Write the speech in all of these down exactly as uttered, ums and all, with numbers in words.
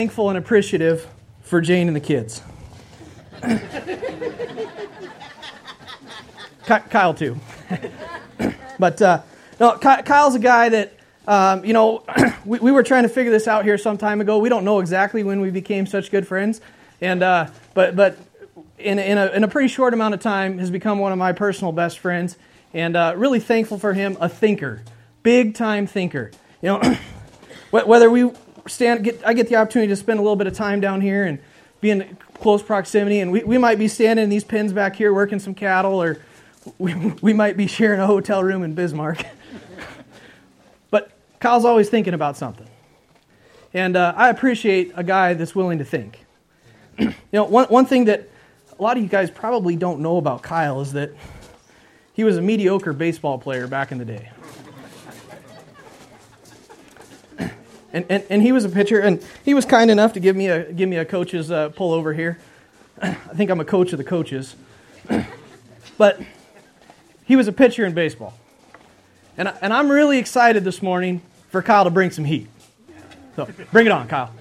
Thankful and appreciative for Jane and the kids. Kyle too. But uh, no, Kyle's a guy that, um, you know, we, we were trying to figure this out here some time ago. We don't know exactly when we became such good friends, and uh, but but in in a, in a pretty short amount of time has become one of my personal best friends, and uh, really thankful for him. A thinker, big time thinker. You know, whether we stand, get, I get the opportunity to spend a little bit of time down here and be in close proximity, and we, we might be standing in these pens back here working some cattle, or we, we might be sharing a hotel room in Bismarck. But Kyle's always thinking about something. And uh, I appreciate a guy that's willing to think. You know, one, one thing that a lot of you guys probably don't know about Kyle is that he was a mediocre baseball player back in the day. And, and and he was a pitcher, and he was kind enough to give me a give me a coach's uh, pull over here. I think I'm a coach of the coaches. But he was a pitcher in baseball. And, I, and I'm really excited this morning for Kyle to bring some heat. So bring it on, Kyle.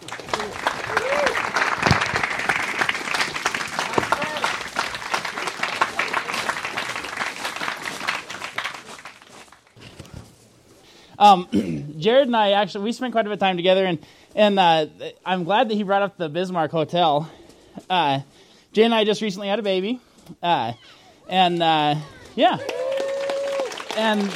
Um, Jared and I actually, we spent quite a bit of time together, and, and uh, I'm glad that he brought up the Bismarck Hotel. Uh, Jay and I just recently had a baby, uh, and uh, yeah, and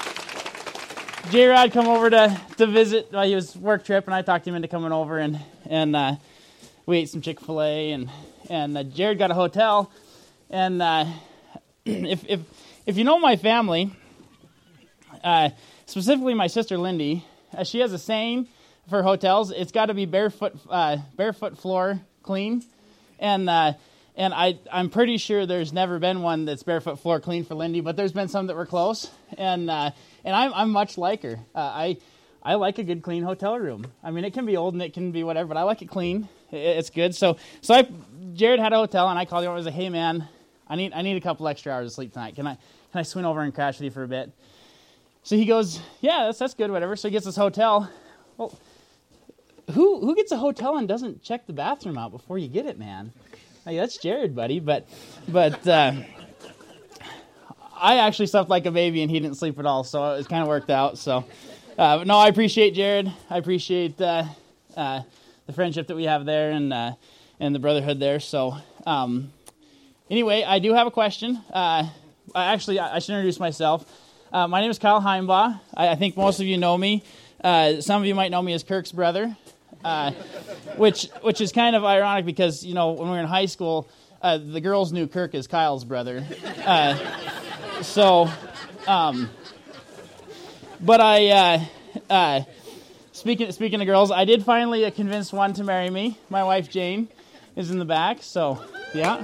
J-Rod come over to, to visit while he was work trip, and I talked him into coming over, and, and uh, we ate some Chick-fil-A, and, and uh, Jared got a hotel, and uh, if, if, if you know my family, uh, specifically my sister Lindy, uh, she has a saying for hotels: it's got to be barefoot, uh, barefoot floor clean, and uh, and I I'm pretty sure there's never been one that's barefoot floor clean for Lindy, but there's been some that were close, and uh, and I'm I'm much like her. Uh, I I like a good clean hotel room. I mean, it can be old and it can be whatever, but I like it clean. It, it's good. So so I Jared had a hotel, and I called him over and was like, hey man, I need I need a couple extra hours of sleep tonight. Can I can I swing over and crash with you for a bit? So he goes, yeah, that's that's good, whatever. So he gets this hotel. Well, who who gets a hotel and doesn't check the bathroom out before you get it, man? Like, that's Jared, buddy. But but uh, I actually slept like a baby, and he didn't sleep at all. So it kind of worked out. So uh, but no, I appreciate Jared. I appreciate uh, uh, the friendship that we have there, and uh, and the brotherhood there. So um, anyway, I do have a question. Uh, I actually, I should introduce myself. Uh, my name is Kyle Heimbaugh. I, I think most of you know me. Uh, some of you might know me as Kirk's brother, uh, which which is kind of ironic because, you know, when we were in high school, uh, the girls knew Kirk as Kyle's brother. Uh, so, um, but I, uh, uh, speaking speaking of girls, I did finally uh, convince one to marry me. My wife Jane is in the back, so yeah.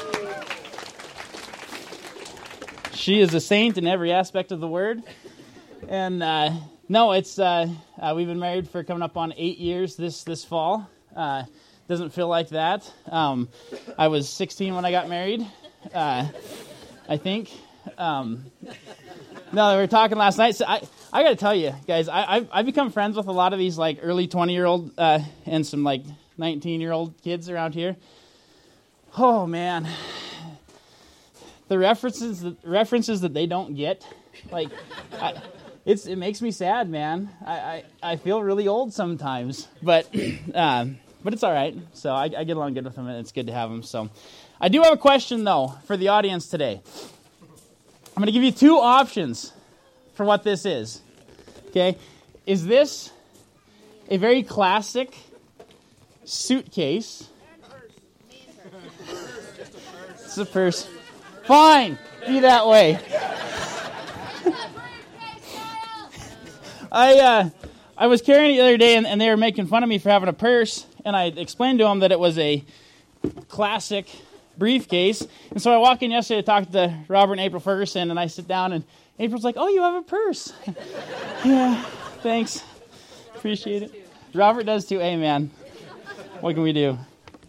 She is a saint in every aspect of the word. And uh, no, it's uh, uh, we've been married for coming up on eight years this this fall. Uh, doesn't feel like that. Um, I was sixteen when I got married, uh, I think. Um, no, we were talking last night. So I, I got to tell you, guys, I, I've, I've become friends with a lot of these like early twenty-year-old uh, and some like nineteen-year-old kids around here. Oh, man. The references, the references that they don't get, like, I, it's it makes me sad, man. I, I, I feel really old sometimes, but uh, but it's all right. So I, I get along good with them, and it's good to have them. So I do have a question though for the audience today. I'm going to give you two options for what this is. Okay, is this a very classic suitcase? It's a purse. Fine, be that way. I uh, I was carrying it the other day, and, and they were making fun of me for having a purse, and I explained to them that it was a classic briefcase. And so I walk in yesterday to talk to Robert and April Ferguson, and I sit down, and April's like, oh, you have a purse. Yeah, thanks. Appreciate it. Robert does too. Hey, man, what can we do?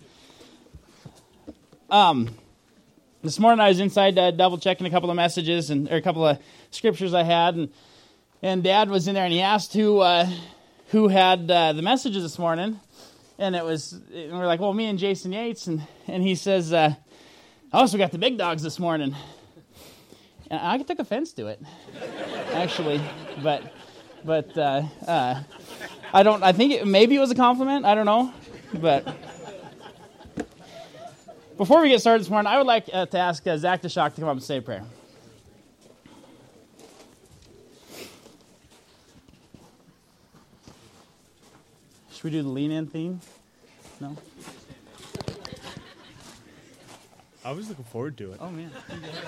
Um... This morning I was inside uh, double checking a couple of messages and or a couple of scriptures I had, and and Dad was in there and he asked who uh, who had uh, the messages this morning, and it was, and we're like, well, me and Jason Yates, and, and he says, uh, oh, so we got the big dogs this morning. And I took offense to it, actually, but, but uh, uh, I don't, I think it, maybe it was a compliment, I don't know, but before we get started this morning, I would like uh, to ask uh, Zach DeShock to come up and say a prayer. Should we do the lean-in theme? No? I was looking forward to it. Oh, man.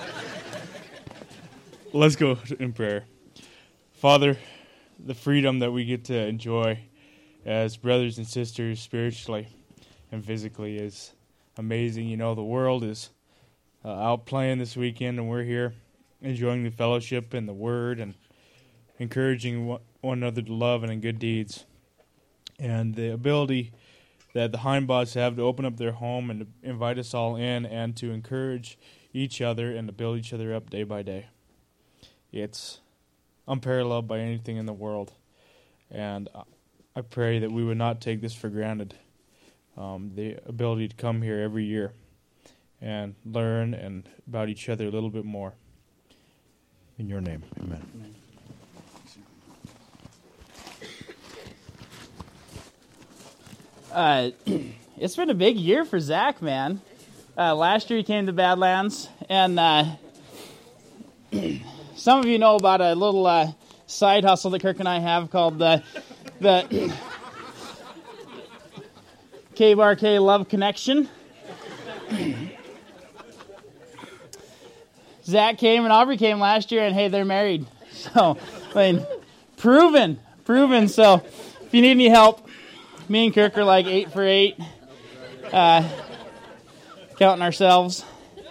Let's go in prayer. Father, the freedom that we get to enjoy as brothers and sisters spiritually and physically is amazing. You know, the world is uh, out playing this weekend, and we're here enjoying the fellowship and the word and encouraging one another to love and in good deeds. And the ability that the Heimbaughs have to open up their home and to invite us all in and to encourage each other and to build each other up day by day. It's unparalleled by anything in the world. And I pray that we would not take this for granted. Um, the ability to come here every year and learn and about each other a little bit more. In your name, amen. Amen. Uh, it's been a big year for Zach, man. Uh, last year he came to Badlands, and uh, some of you know about a little uh, side hustle that Kirk and I have called the the K B R K Love Connection. Zach came and Aubrey came last year, and hey, they're married. So, I mean, proven, proven. So, if you need any help, me and Kirk are like eight for eight, uh, counting ourselves.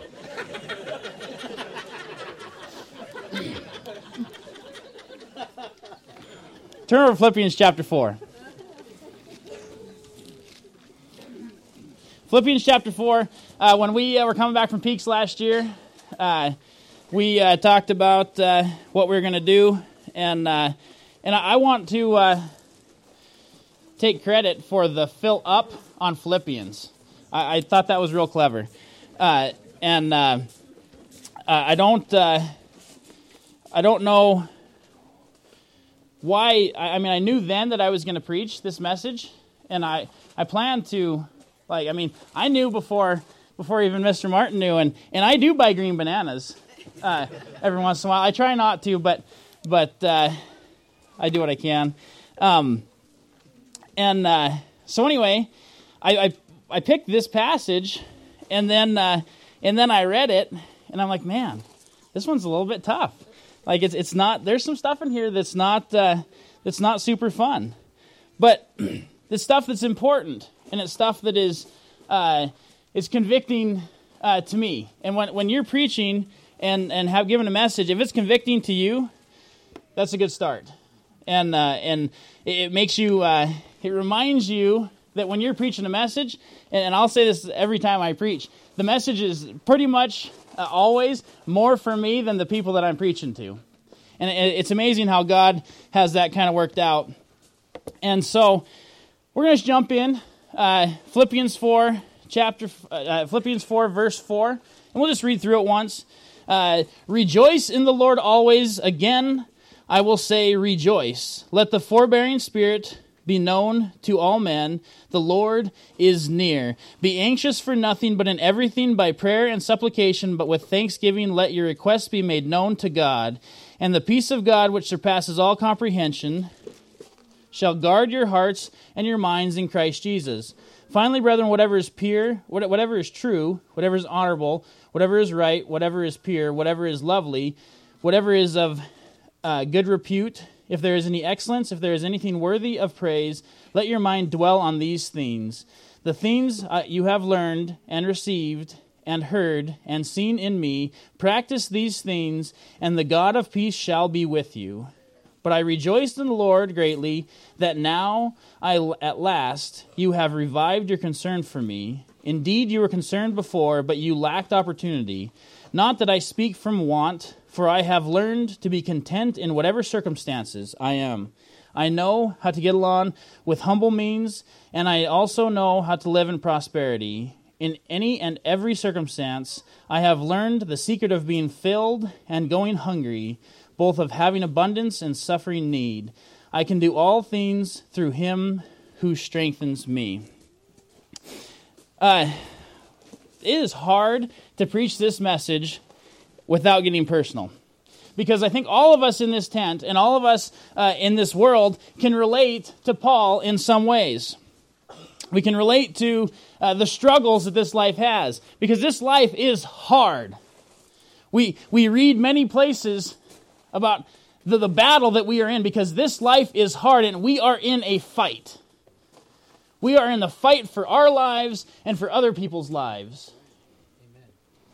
Turn over to Philippians chapter four. Philippians chapter four. Uh, when we uh, were coming back from Peaks last year, uh, we uh, talked about uh, what we were going to do, and uh, and I want to uh, take credit for the fill up on Philippians. I, I thought that was real clever, uh, and uh, I don't uh, I don't know why. I, I mean, I knew then that I was going to preach this message, and I I planned to. Like, I mean, I knew before before even Mister Martin knew, and, and I do buy green bananas uh, every once in a while. I try not to, but but uh, I do what I can. Um, and uh, so anyway, I, I I picked this passage, and then uh, and then I read it, and I'm like, man, this one's a little bit tough. Like it's it's not. There's some stuff in here that's not uh, that's not super fun, but the stuff that's important. And it's stuff that is uh, is convicting uh, to me. And when when you're preaching and, and have given a message, if it's convicting to you, that's a good start. And uh, and it makes you, uh, it reminds you that when you're preaching a message, and, and I'll say this every time I preach, the message is pretty much uh, always more for me than the people that I'm preaching to. And it, it's amazing how God has that kind of worked out. And so we're going to jump in. Uh, Philippians four, chapter uh, Philippians four, verse four, and we'll just read through it once. Uh, rejoice in the Lord always. Again, I will say rejoice. Let the forbearing spirit be known to all men. The Lord is near. Be anxious for nothing, but in everything by prayer and supplication, but with thanksgiving let your requests be made known to God. And the peace of God, which surpasses all comprehension, shall guard your hearts and your minds in Christ Jesus. Finally, brethren, whatever is pure, whatever is true, whatever is honorable, whatever is right, whatever is pure, whatever is lovely, whatever is of uh, good repute, if there is any excellence, if there is anything worthy of praise, let your mind dwell on these things. The things uh, you have learned and received and heard and seen in me, practice these things, and the God of peace shall be with you. But I rejoiced in the Lord greatly that now I, at last you have revived your concern for me. Indeed, you were concerned before, but you lacked opportunity. Not that I speak from want, for I have learned to be content in whatever circumstances I am. I know how to get along with humble means, and I also know how to live in prosperity. In any and every circumstance, I have learned the secret of being filled and going hungry, both of having abundance and suffering need. I can do all things through him who strengthens me. Uh, it is hard to preach this message without getting personal. Because I think all of us in this tent and all of us uh, in this world can relate to Paul in some ways. We can relate to uh, the struggles that this life has, because this life is hard. We we read many places about the, the battle that we are in, because this life is hard and we are in a fight. We are in the fight for our lives and for other people's lives. Amen.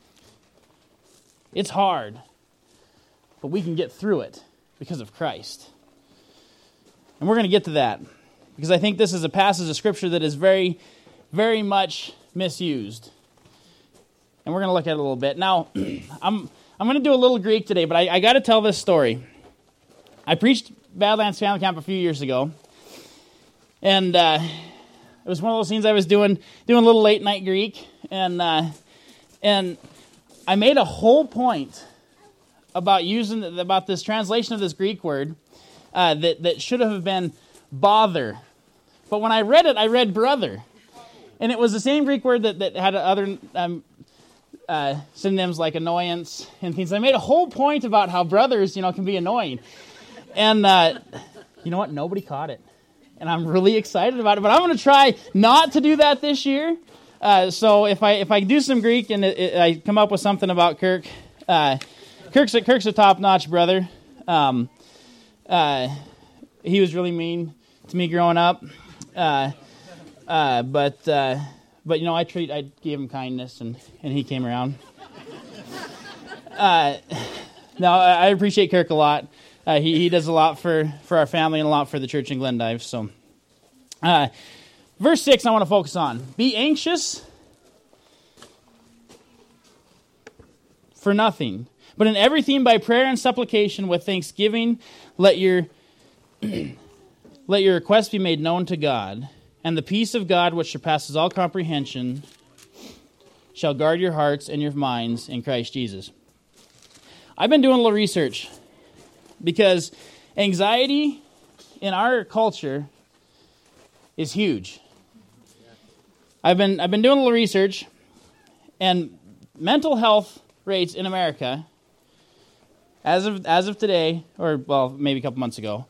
It's hard, but we can get through it because of Christ. And we're going to get to that, because I think this is a passage of Scripture that is very, very much misused. And we're going to look at it a little bit. Now, I'm I'm going to do a little Greek today, but I, I got to tell this story. I preached Badlands Family Camp a few years ago, and uh, it was one of those things I was doing, doing a little late night Greek, and uh, and I made a whole point about using about this translation of this Greek word uh, that that should have been bother. But when I read it, I read brother. And it was the same Greek word that, that had other um, uh, synonyms like annoyance and things. I made a whole point about how brothers, you know, can be annoying. And uh, you know what? Nobody caught it. And I'm really excited about it. But I'm going to try not to do that this year. Uh, so if I if I do some Greek and it, it, I come up with something about Kirk, uh, Kirk's, a, Kirk's a top-notch brother. Um, uh, he was really mean to me growing up. Uh, uh, but, uh, but you know, I treat, I gave him kindness, and, and he came around. Uh, no, I appreciate Kirk a lot. Uh, he, he does a lot for, for our family and a lot for the church in Glendive. So, uh, verse six I want to focus on. Be anxious for nothing, but in everything by prayer and supplication with thanksgiving, let your let your requests be made known to God, and the peace of God, which surpasses all comprehension, shall guard your hearts and your minds in Christ Jesus. I've been doing a little research, because anxiety in our culture is huge. I've been I've been doing a little research, and mental health rates in America, as of as of today, or well, maybe a couple months ago,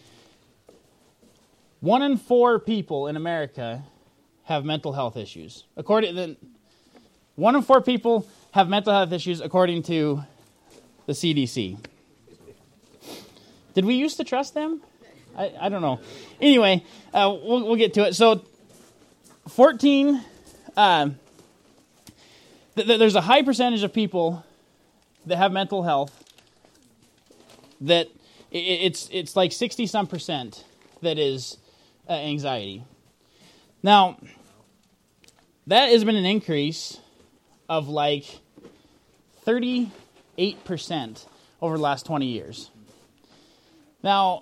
one in four people in America have mental health issues. According to one in four people have mental health issues according to the C D C. Did we used to trust them? I, I don't know. Anyway, uh, we'll, we'll get to it. So, fourteen. Uh, th- th- there's a high percentage of people that have mental health. That it, it's it's like sixty some percent that is uh, anxiety. Now, that has been an increase of like thirty-eight percent over the last twenty years. Now,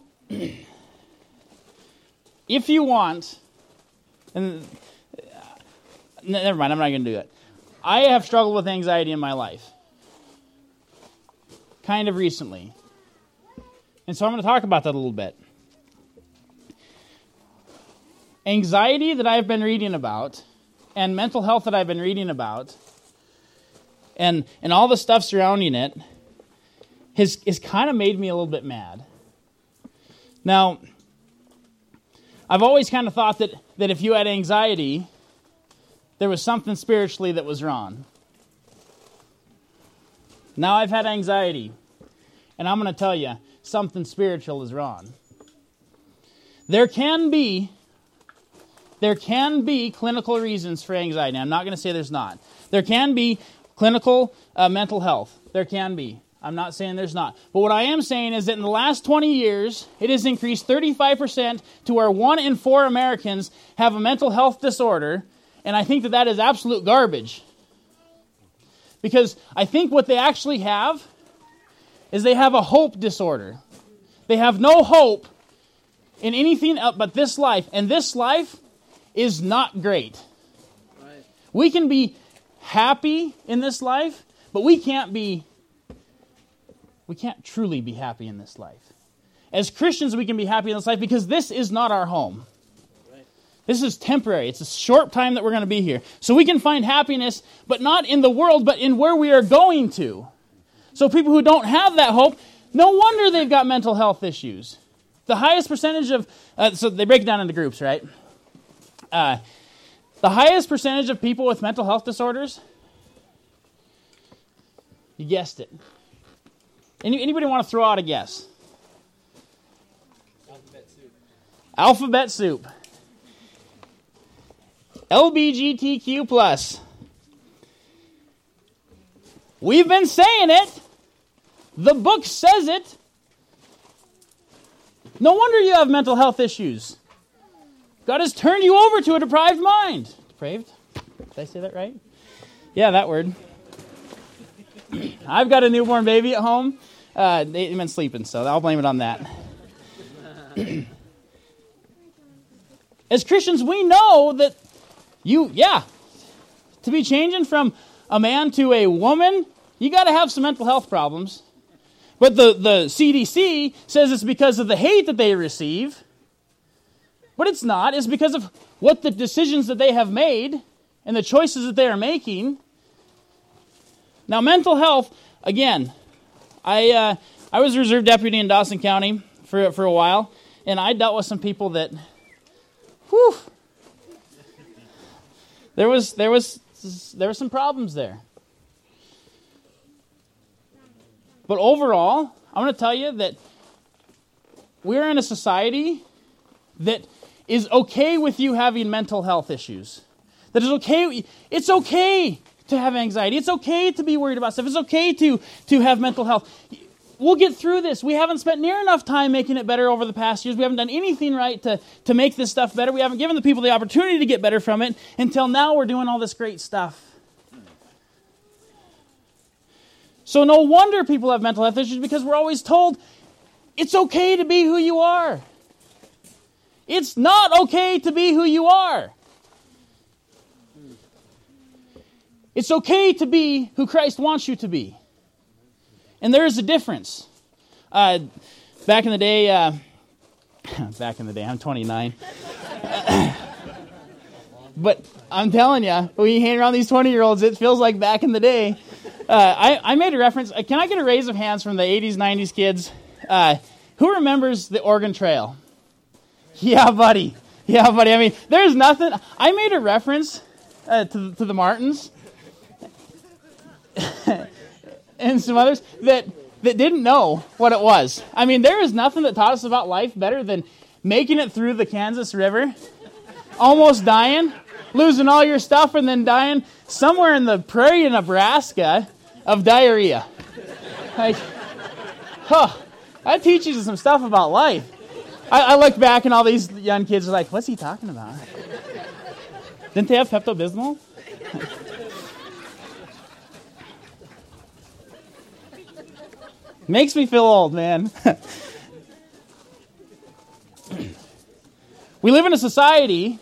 if you want, and uh, never mind, I'm not going to do it. I have struggled with anxiety in my life, kind of recently. And so I'm going to talk about that a little bit. Anxiety that I've been reading about, and mental health that I've been reading about, and and all the stuff surrounding it, has, has kind of made me a little bit mad. Now, I've always kind of thought that, that if you had anxiety, there was something spiritually that was wrong. Now I've had anxiety, and I'm going to tell you, something spiritual is wrong. There can be, there can be clinical reasons for anxiety. I'm not going to say there's not. There can be clinical uh, mental health. There can be. I'm not saying there's not. But what I am saying is that in the last twenty years, it has increased thirty-five percent to where one in four Americans have a mental health disorder, and I think that that is absolute garbage. Because I think what they actually have is they have a hope disorder. They have no hope in anything else but this life. And this life is not great. Right. We can be happy in this life, but we can't be, we can't truly be happy in this life. As Christians, we can be happy in this life because this is not our home. Right. This is temporary. It's a short time that we're going to be here. So we can find happiness, but not in the world, but in where we are going to. So people who don't have that hope, no wonder they've got mental health issues. The highest percentage of, uh, so they break it down into groups, right? Uh, the highest percentage of people with mental health disorders, you guessed it. Any, anybody want to throw out a guess? Alphabet soup. Alphabet soup. L G B T Q plus. We've been saying it. The book says it. No wonder you have mental health issues. God has turned you over to a deprived mind. Depraved? Did I say that right? Yeah, that word. I've got a newborn baby at home. Uh, they've been sleeping, so I'll blame it on that. As Christians, we know that you, yeah, to be changing from a man to a woman, you got to have some mental health problems. But the, the C D C says it's because of the hate that they receive. But it's not. It's because of what the decisions that they have made and the choices that they are making. Now, mental health, again, I uh, I was a reserve deputy in Dawson County for for a while, and I dealt with some people that, whew, there was there was there were some problems there. But overall, I'm going to tell you that we're in a society that is okay with you having mental health issues. That is okay. It's okay to have anxiety. It's okay to be worried about stuff. It's okay to, to have mental health. We'll get through this. We haven't spent near enough time making it better over the past years. We haven't done anything right to, to make this stuff better. We haven't given the people the opportunity to get better from it until now we're doing all this great stuff. So no wonder people have mental health issues because we're always told it's okay to be who you are. It's not okay to be who you are. It's okay to be who Christ wants you to be. And there is a difference. Uh, back in the day, uh, back in the day, I'm twenty-nine. But I'm telling you, when you hang around these twenty-year-olds, it feels like back in the day. Uh, I, I made a reference. Uh, can I get a raise of hands from the eighties, nineties kids? Uh, who remembers the Oregon Trail? Yeah, buddy. Yeah, buddy. I mean, there's nothing. I made a reference uh, to, to the Martins and some others that, that didn't know what it was. I mean, there is nothing that taught us about life better than making it through the Kansas River, almost dying, losing all your stuff, and then dying somewhere in the prairie of Nebraska of diarrhea. Like, huh, that teaches you some stuff about life. I, I look back and all these young kids are like, what's he talking about? Didn't they have Pepto-Bismol? Makes me feel old, man. We live in a society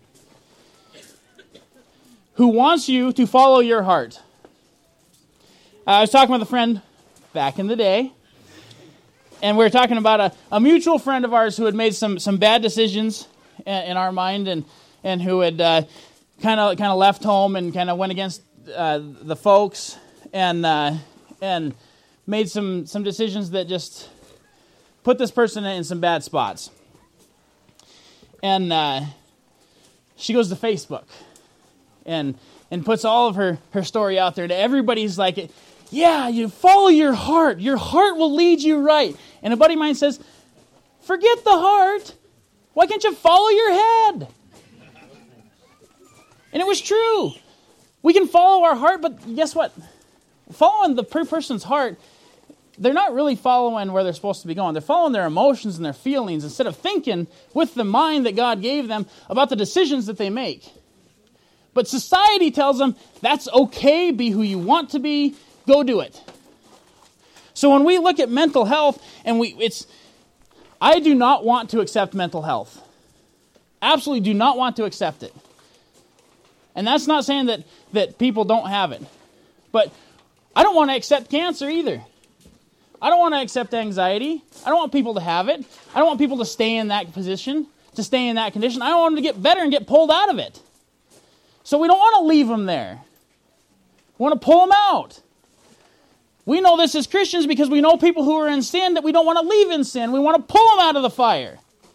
who wants you to follow your heart. Uh, I was talking with a friend back in the day, and we were talking about a, a mutual friend of ours who had made some, some bad decisions in, in our mind, and and who had kind of kind of left home and kind of went against uh, the folks, and uh, and made some some decisions that just put this person in some bad spots. And uh, she goes to Facebook and and puts all of her, her story out there to everybody's like, yeah, you follow your heart. Your heart will lead you right. And a buddy of mine says, forget the heart. Why can't you follow your head? And it was true. We can follow our heart, but guess what? Following the per person's heart, they're not really following where they're supposed to be going. They're following their emotions and their feelings instead of thinking with the mind that God gave them about the decisions that they make. But society tells them, that's okay, be who you want to be, go do it. So when we look at mental health, and we it's I do not want to accept mental health. Absolutely do not want to accept it. And that's not saying that, that people don't have it. But I don't want to accept cancer either. I don't want to accept anxiety. I don't want people to have it. I don't want people to stay in that position, to stay in that condition. I want them to get better and get pulled out of it. So we don't want to leave them there. We want to pull them out. We know this as Christians because we know people who are in sin that we don't want to leave in sin. We want to pull them out of the fire.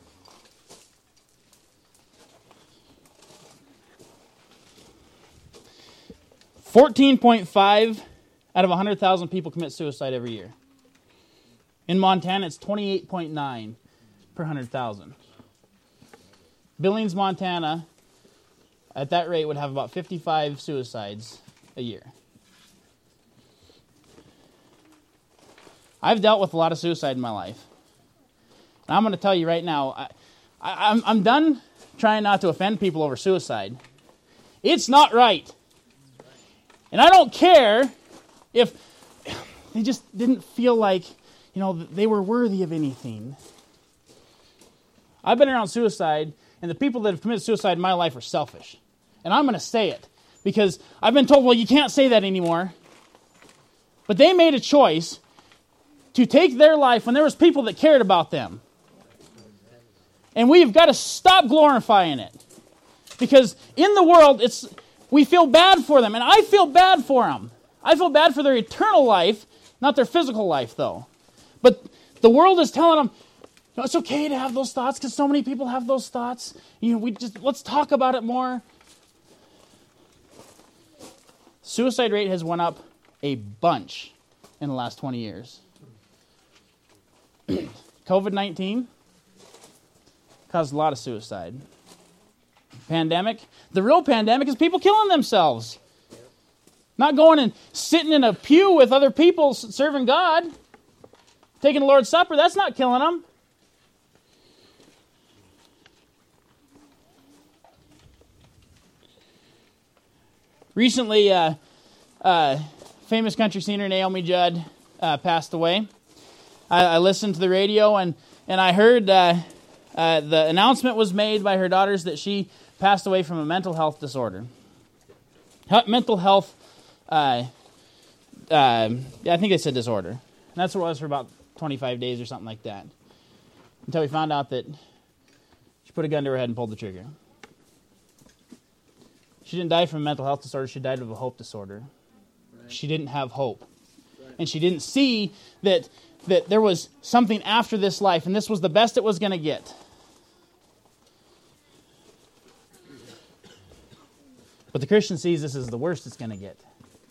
fourteen point five out of one hundred thousand people commit suicide every year. In Montana, it's twenty-eight point nine per one hundred thousand. Billings, Montana, at that rate, would have about fifty-five suicides a year. I've dealt with a lot of suicide in my life. And I'm going to tell you right now, I, I, I'm, I'm done trying not to offend people over suicide. It's not right. And I don't care if they just didn't feel like, you know, they were worthy of anything. I've been around suicide, and the people that have committed suicide in my life are selfish. And I'm going to say it, because I've been told, well, you can't say that anymore. But they made a choice to take their life when there was people that cared about them. And we've got to stop glorifying it. Because in the world, it's we feel bad for them, and I feel bad for them. I feel bad for their eternal life, not their physical life, though. But the world is telling them, no, it's okay to have those thoughts because so many people have those thoughts. You know, we just let's talk about it more. Suicide rate has went up a bunch in the last twenty years. covid nineteen caused a lot of suicide. Pandemic. The real pandemic is people killing themselves. Not going and sitting in a pew with other people serving God. Taking the Lord's Supper, that's not killing them. Recently, uh, uh, famous country singer Naomi Judd uh, passed away. I, I listened to the radio and, and I heard uh, uh, the announcement was made by her daughters that she passed away from a mental health disorder. Mental health, uh, uh, yeah, I think they said disorder. And that's what it was for about twenty-five days or something like that. Until we found out that she put a gun to her head and pulled the trigger. She didn't die from a mental health disorder, she died of a hope disorder. Right. She didn't have hope. Right. And she didn't see that, that there was something after this life, and this was the best it was going to get. But the Christian sees this as the worst it's going to get.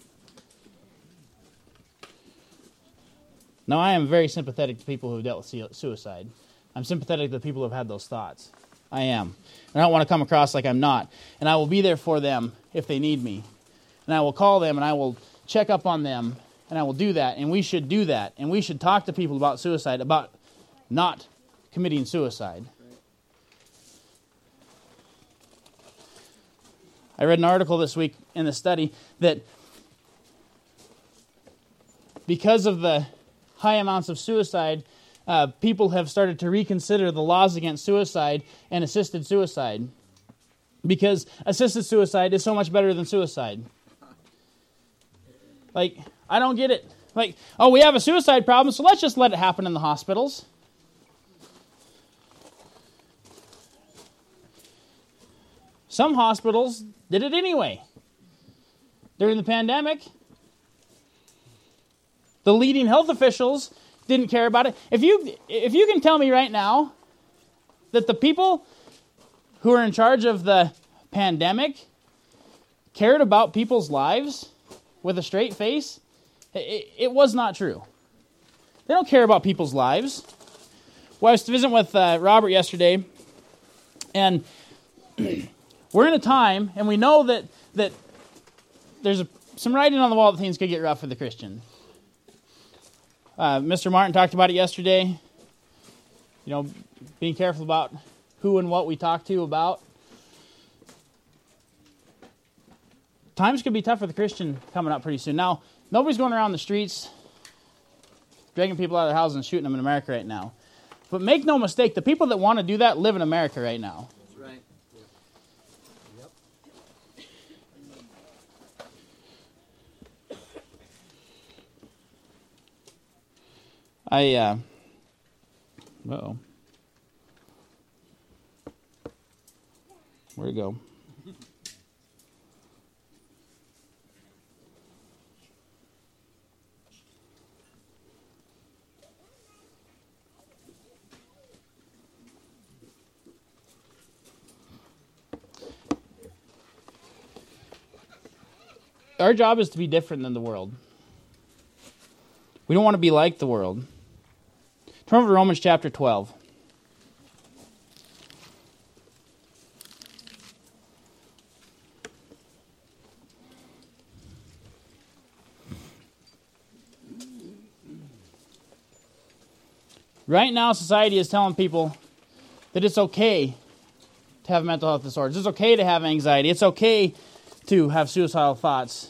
Now, I am very sympathetic to people who have dealt with suicide. I'm sympathetic to the people who have had those thoughts. I am. And I don't want to come across like I'm not. And I will be there for them if they need me. And I will call them and I will check up on them. And I will do that. And we should do that. And we should talk to people about suicide, about not committing suicide. I read an article this week in the study that because of the high amounts of suicide, uh, people have started to reconsider the laws against suicide and assisted suicide. Because assisted suicide is so much better than suicide. Like, I don't get it. Like, oh, we have a suicide problem, so let's just let it happen in the hospitals. Some hospitals did it anyway. During the pandemic, the leading health officials didn't care about it. If you if you can tell me right now that the people who are in charge of the pandemic cared about people's lives with a straight face, it, it was not true. They don't care about people's lives. Well, I was visiting with uh, Robert yesterday, and we're in a time, and we know that that there's a, some writing on the wall that things could get rough for the Christian. Uh, Mister Martin talked about it yesterday. You know, being careful about who and what we talk to about. Times could be tough for the Christian coming up pretty soon. Now, nobody's going around the streets dragging people out of their houses and shooting them in America right now. But make no mistake, the people that want to do that live in America right now. That's right. Yep. I, uh, uh-oh. Where'd it go? Our job is to be different than the world. We don't want to be like the world. Turn over to Romans chapter twelve. Right now, society is telling people that it's okay to have mental health disorders. It's okay to have anxiety. It's okay to have suicidal thoughts.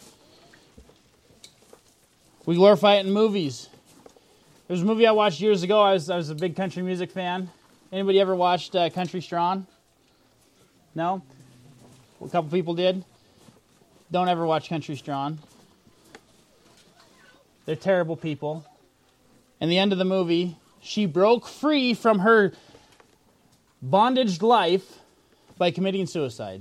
We glorify it in movies. There was a movie I watched years ago. I was I was a big country music fan. Anybody ever watched uh, Country Strong? No? A couple people did. Don't ever watch Country Strong. They're terrible people. In the end of the movie, she broke free from her bondaged life by committing suicide.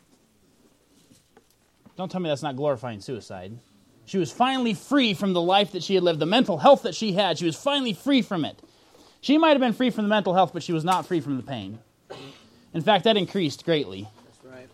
Don't tell me that's not glorifying suicide. She was finally free from the life that she had lived, the mental health that she had. She was finally free from it. She might have been free from the mental health, but she was not free from the pain. In fact, that increased greatly. That's right.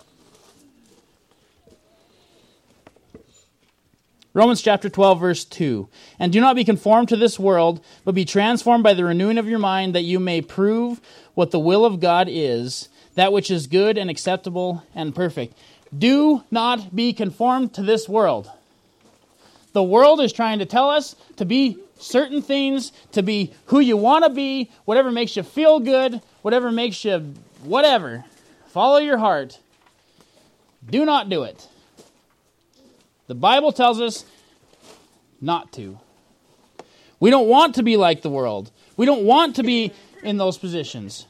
Romans chapter twelve, verse two. And do not be conformed to this world, but be transformed by the renewing of your mind, that you may prove what the will of God is, that which is good and acceptable and perfect. Do not be conformed to this world. The world is trying to tell us to be certain things, to be who you want to be, whatever makes you feel good, whatever makes you whatever. Follow your heart. Do not do it. The Bible tells us not to. We don't want to be like the world. We don't want to be in those positions.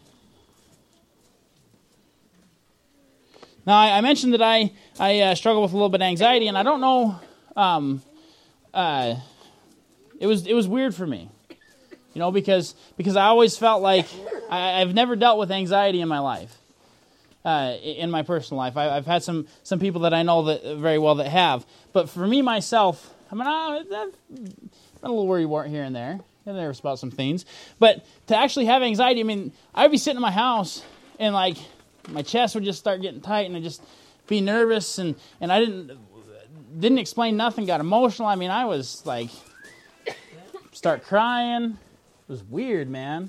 Now, I, I mentioned that I, I uh, struggle with a little bit of anxiety, and I don't know, um, uh, it was it was weird for me, you know, because because I always felt like I, I've never dealt with anxiety in my life, uh, in my personal life. I, I've had some, some people that I know that very well that have, but for me, myself, I mean, I, I've been a little worried here and there, and there was about some things, but to actually have anxiety, I mean, I'd be sitting in my house, and like, my chest would just start getting tight, and I'd just be nervous, and, and I didn't didn't explain nothing, got emotional. I mean, I was like, start crying. It was weird, man.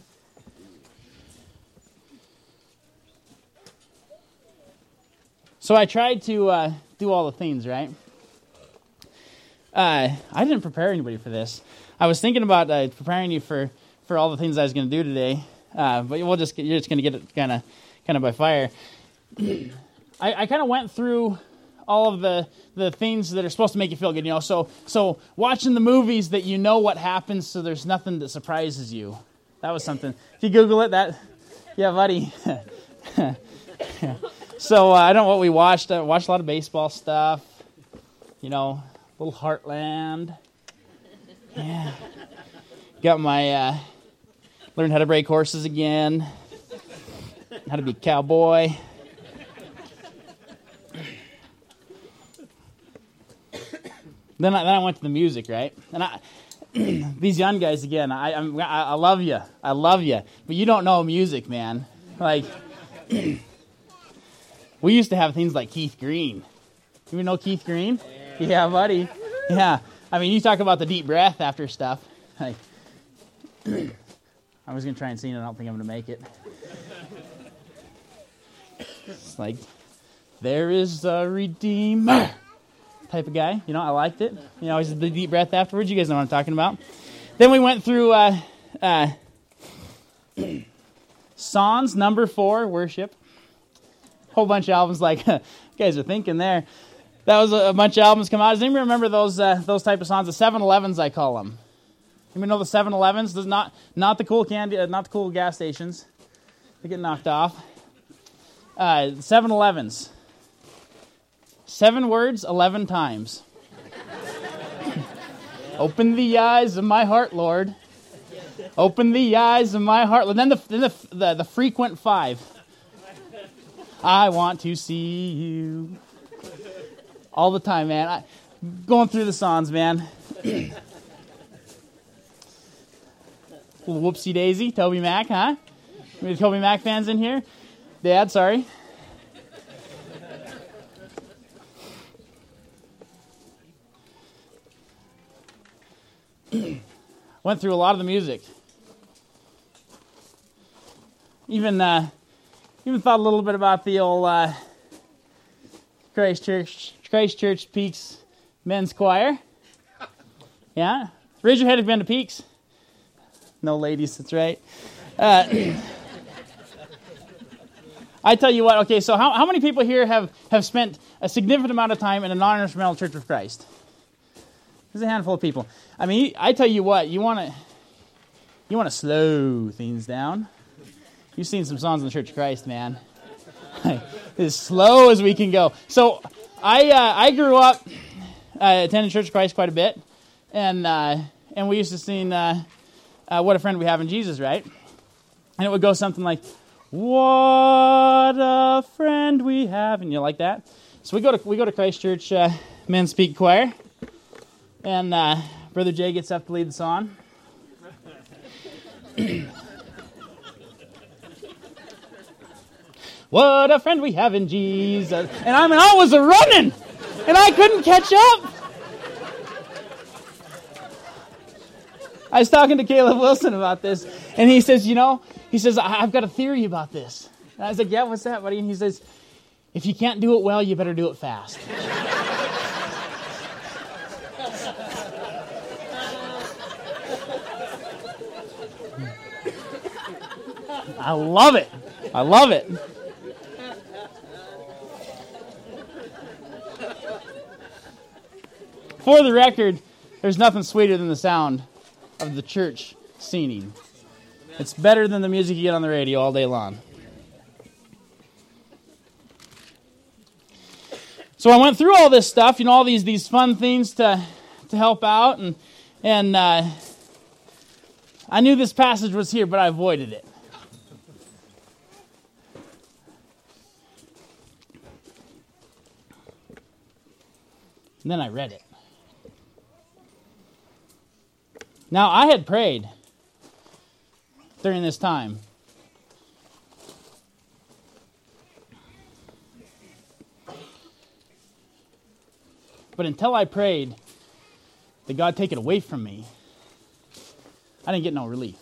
So I tried to uh, do all the things, right? Uh, I didn't prepare anybody for this. I was thinking about uh, preparing you for, for all the things I was going to do today, uh, but we'll just you're just going to get it kind of kind of by fire. I, I kind of went through all of the, the things that are supposed to make you feel good, you know. So so watching the movies that you know what happens, so there's nothing that surprises you. That was something. If you Google it, that, yeah, buddy. So uh, I don't know what we watched. I watched a lot of baseball stuff. You know, little Heartland. Yeah. Got my, uh, learned how to break horses again. How to be a cowboy. Then I, then I went to the music, right? And I, these young guys again. I, I'm, I I love you, I love you, but you don't know music, man. Like we used to have things like Keith Green. You know Keith Green? Yeah, yeah, buddy. Yeah. I mean, you talk about the deep breath after stuff. Like, I was gonna try and sing it. I don't think I'm gonna make it. It's like, there is a Redeemer type of guy. You know, I liked it. You know, always the deep breath afterwards. You guys know what I'm talking about. Then we went through uh, uh, Songs number four, Worship. Whole bunch of albums like, you guys are thinking there. That was a, a bunch of albums come out. Does anybody remember those uh, those type of songs? The seven elevens, I call them. You know the seven elevens? There's not not the cool candy, uh, not the cool gas stations. They get knocked off. Uh, seven elevens. Seven words, eleven times. Open the eyes of my heart, Lord. Open the eyes of my heart. And then the then the, the the frequent five. I want to see you. All the time, man. I, going through the songs, man. Whoopsie daisy, Toby Mac, huh? Any Toby Mac fans in here? Dad, sorry. Went through a lot of the music. Even uh, even thought a little bit about the old uh, Christ Church, Christ Church Peaks Men's Choir. Yeah, raise your hand if you've been to Peaks. No ladies, that's right. Uh, I tell you what, okay, so how, how many people here have, have spent a significant amount of time in a non-instrumental Church of Christ? There's a handful of people. I mean, I tell you what, you want to you want to slow things down. You've seen some songs in the Church of Christ, man. As slow as we can go. So I uh, I grew up uh, attending Church of Christ quite a bit, and uh, and we used to sing uh, uh, "What a Friend We Have in Jesus," right? And it would go something like, "What a friend we have," and you like that. So we go to we go to Christ Church uh, Men's Peak Choir, and uh, Brother Jay gets up to lead the song. What a friend we have in Jesus. And I mean, I was a-running, and I couldn't catch up. I was talking to Caleb Wilson about this, and he says, you know, he says, I've got a theory about this. And I was like, yeah, what's that, buddy? And he says, if you can't do it well, you better do it fast. I love it. I love it. For the record, there's nothing sweeter than the sound of the church singing. It's better than the music you get on the radio all day long. So I went through all this stuff, you know, all these these fun things to to help out, and and uh, I knew this passage was here, but I avoided it. And then I read it. Now, I had prayed during this time. But until I prayed that God take it away from me, I didn't get no relief.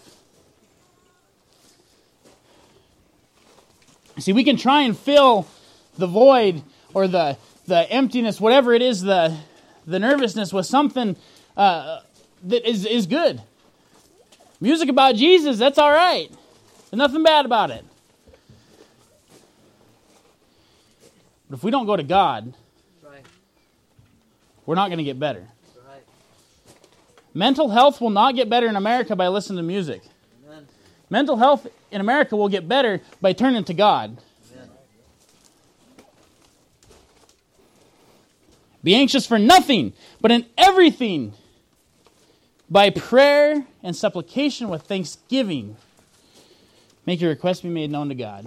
See, we can try and fill the void or the the emptiness, whatever it is, the the nervousness with something uh, that is, is good. Music about Jesus, that's all right. There's nothing bad about it. But if we don't go to God, right, we're not going to get better. Right. Mental health will not get better in America by listening to music. Amen. Mental health in America will get better by turning to God. Amen. Be anxious for nothing, but in everything, by prayer and supplication with thanksgiving, make your request be made known to God.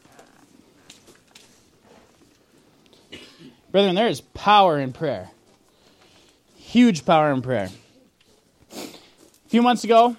Brethren, there is power in prayer. Huge power in prayer. A few months ago,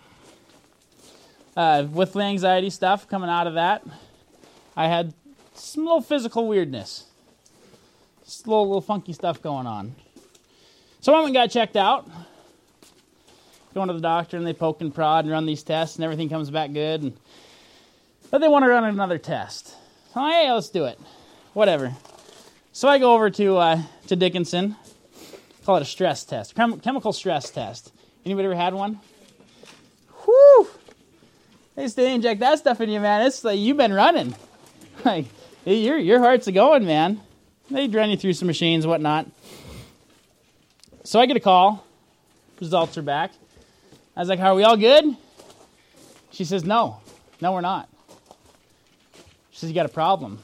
uh, with the anxiety stuff coming out of that, I had some little physical weirdness. Just a little, little funky stuff going on. So I went and got checked out. Going to the doctor, and they poke and prod and run these tests, and everything comes back good. And, but they want to run another test. So I'm like, hey, let's do it. Whatever. So I go over to uh, to Dickinson. Call it a stress test, Chem- chemical stress test. Anybody ever had one? Whew! They used to inject that stuff in you, man. It's like you've been running. Like your your heart's a going, man. They run you through some machines, whatnot. So I get a call. Results are back. I was like, are we all good? She says, no. No, we're not. She says, you got a problem.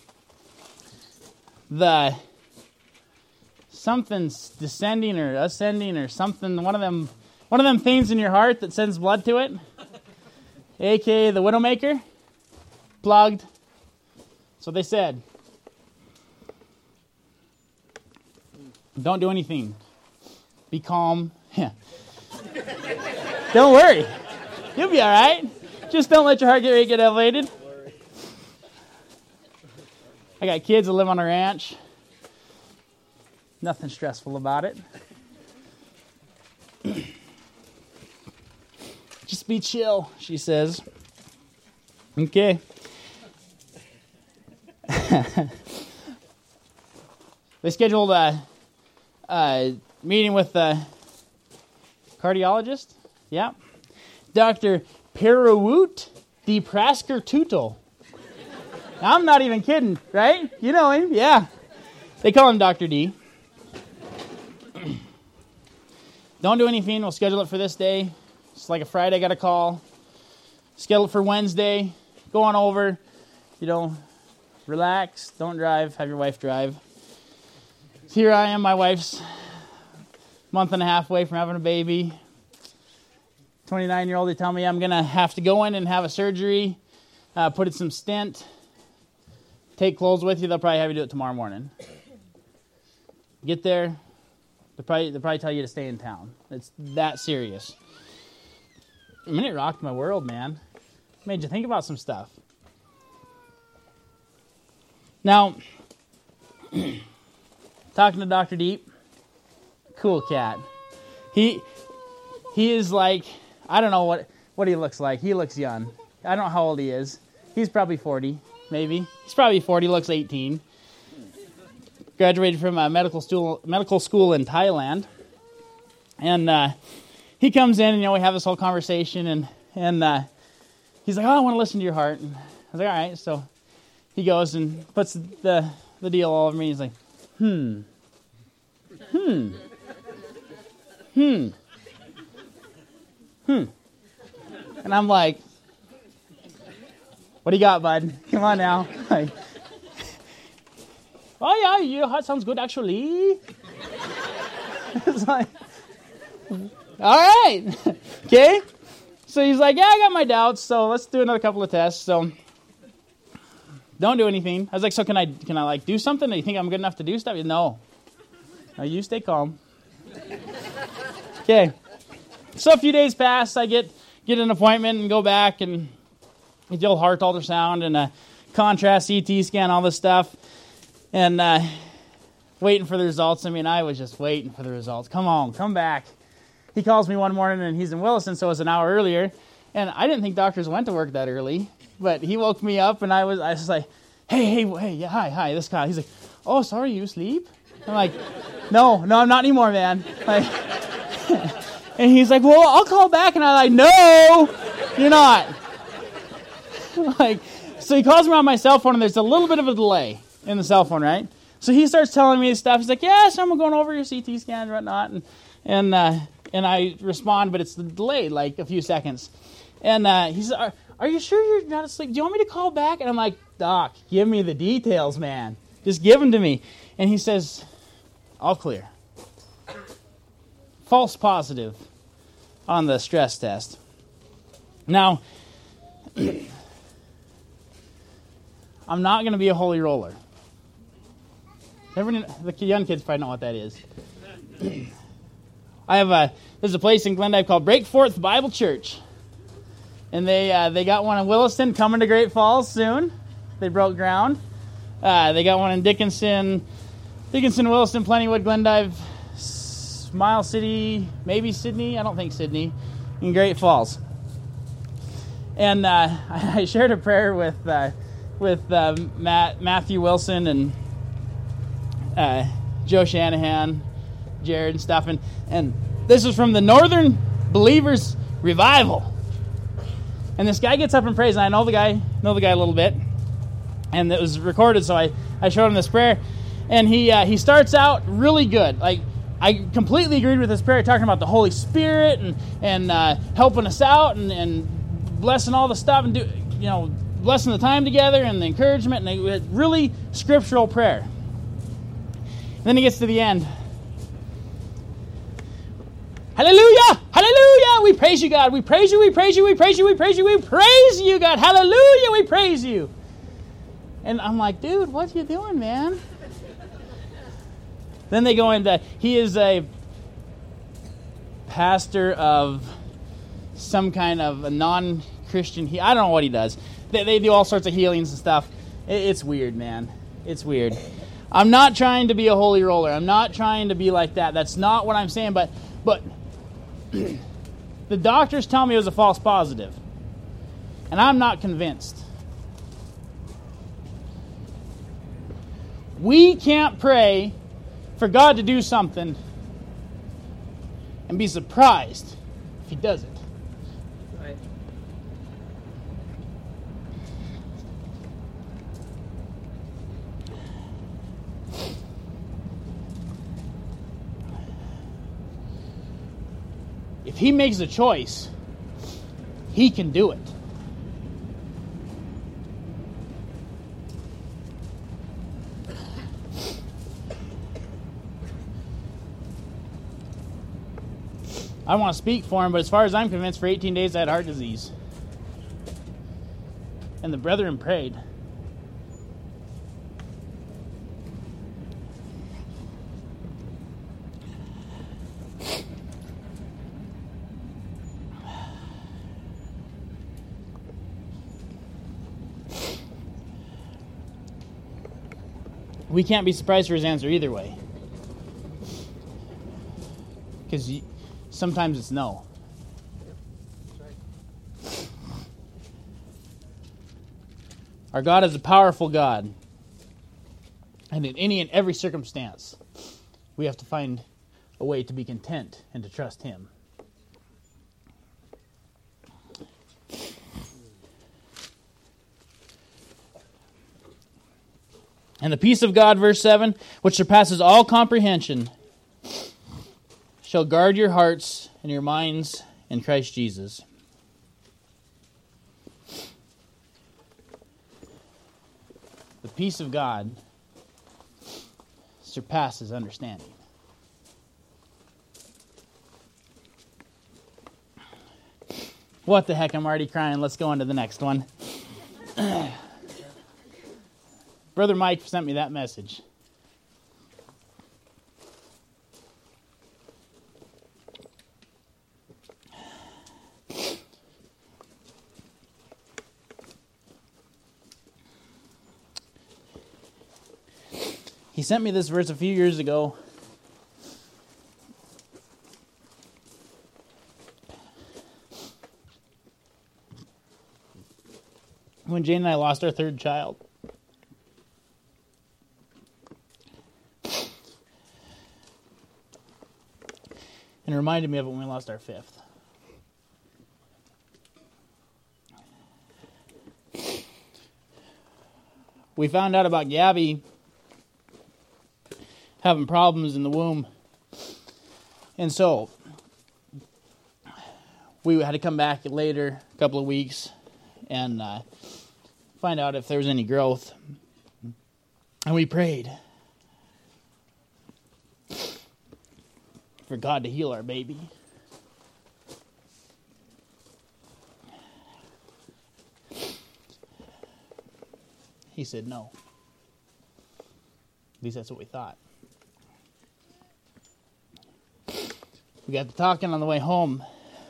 The something's descending or ascending or something, one of them one of them things in your heart that sends blood to it, a k a the Widowmaker, plugged. So they said, don't do anything. Be calm. Yeah. Don't worry. You'll be all right. Just don't let your heart rate get elevated. I got kids that live on a ranch. Nothing stressful about it. Just be chill, she says. Okay. They scheduled a, a meeting with the cardiologist. Yeah. Doctor Perawut de Prasker Tutel. I'm not even kidding, right? You know him, yeah. They call him Doctor D. Don't do anything. We'll schedule it for this day. It's like a Friday, got a call. Schedule it for Wednesday. Go on over. You know, relax. Don't drive. Have your wife drive. Here I am. My wife's a month and a half away from having a baby. twenty-nine-year-old, they tell me I'm going to have to go in and have a surgery, uh, put in some stent, take clothes with you. They'll probably have you do it tomorrow morning. Get there. They'll probably, they'll probably tell you to stay in town. It's that serious. I mean, it rocked my world, man. It made you think about some stuff. Now, talking to Doctor Deep, cool cat. He he is like, I don't know what, what he looks like. He looks young. I don't know how old he is. He's probably forty, maybe. He's probably forty, looks eighteen. Graduated from a medical school, medical school in Thailand. And uh, he comes in, and, you know, we have this whole conversation, and, and uh, he's like, oh, I want to listen to your heart. And I was like, all right. So he goes and puts the, the deal all over me. He's like, hmm, hmm, hmm, hmm. And I'm like, what do you got, bud? Come on now. Like, oh, yeah, your heart sounds good, actually. It's like, all right. Okay. So he's like, yeah, I got my doubts, so let's do another couple of tests. So don't do anything. I was like, so can I, can I like, do something? Do you think I'm good enough to do stuff? He said, no. No, you stay calm. Okay. So a few days pass. I get, get an appointment and go back and get the old heart ultrasound and a contrast C T scan, all this stuff. And uh, waiting for the results. I mean, I was just waiting for the results. Come on, come back. He calls me one morning, and he's in Williston, so it was an hour earlier. And I didn't think doctors went to work that early. But he woke me up, and I was I was like, hey, hey, hey, yeah, hi, hi, this guy. He's like, oh, sorry, you asleep? I'm like, no, no, I'm not anymore, man. Like, and he's like, well, I'll call back. And I'm like, no, you're not. Like, so he calls me on my cell phone, and there's a little bit of a delay in the cell phone, right? So he starts telling me stuff. He's like, yeah, so I'm going over your C T scan and whatnot. And and uh, and I respond, but it's delayed like a few seconds. And uh, he says, are, are you sure you're not asleep? Do you want me to call back? And I'm like, Doc, give me the details, man. Just give them to me. And he says, all clear. False positive on the stress test. Now, I'm not going to be a holy roller. Everyone, the young kids probably know what that is. I have a there's a place in Glendive called Breakforth Bible Church, and they uh, they got one in Williston, coming to Great Falls soon. They broke ground. Uh, they got one in Dickinson, Dickinson, Williston, Plentywood, Glendive, Smile City, maybe Sydney. I don't think Sydney, in Great Falls. And uh, I shared a prayer with uh, with uh, Matt Matthew Wilson and uh, Joe Shanahan, Jared and stuff, and, and this is from the Northern Believers Revival. And this guy gets up and prays, and I know the guy, know the guy a little bit, and it was recorded, so I, I showed him this prayer, and he uh, he starts out really good, like I completely agreed with his prayer, talking about the Holy Spirit and and uh, helping us out and, and blessing all the stuff and do you know blessing the time together and the encouragement, and it really scriptural prayer. And then he gets to the end. Hallelujah! Hallelujah! We praise you, God. We praise you, we praise you, we praise you, we praise you, we praise you, God. Hallelujah! We praise you. And I'm like, dude, what are you doing, man? Then they go into, he is a pastor of some kind of a non-Christian, he, I don't know what he does. They, they do all sorts of healings and stuff. It, it's weird, man. It's weird. I'm not trying to be a holy roller. I'm not trying to be like that. That's not what I'm saying, but but the doctors tell me it was a false positive. And I'm not convinced. We can't pray for God to do something and be surprised if he does it. Right. If he makes a choice, he can do it. I don't want to speak for him, but as far as I'm convinced, for eighteen days I had heart disease. And the brethren prayed. We can't be surprised for his answer either way. Because sometimes it's no. Our God is a powerful God. And in any and every circumstance, we have to find a way to be content and to trust him. And the peace of God, verse seven, which surpasses all comprehension, shall guard your hearts and your minds in Christ Jesus. The peace of God surpasses understanding. What the heck, I'm already crying. Let's go on to the next one. Brother Mike sent me that message. He sent me this verse a few years ago. When Jane and I lost our third child. And it reminded me of it when we lost our fifth. We found out about Gabby having problems in the womb. And so we had to come back later, a couple of weeks, and uh, find out if there was any growth. And we prayed for God to heal our baby. He said no. At least that's what we thought. We got to talking on the way home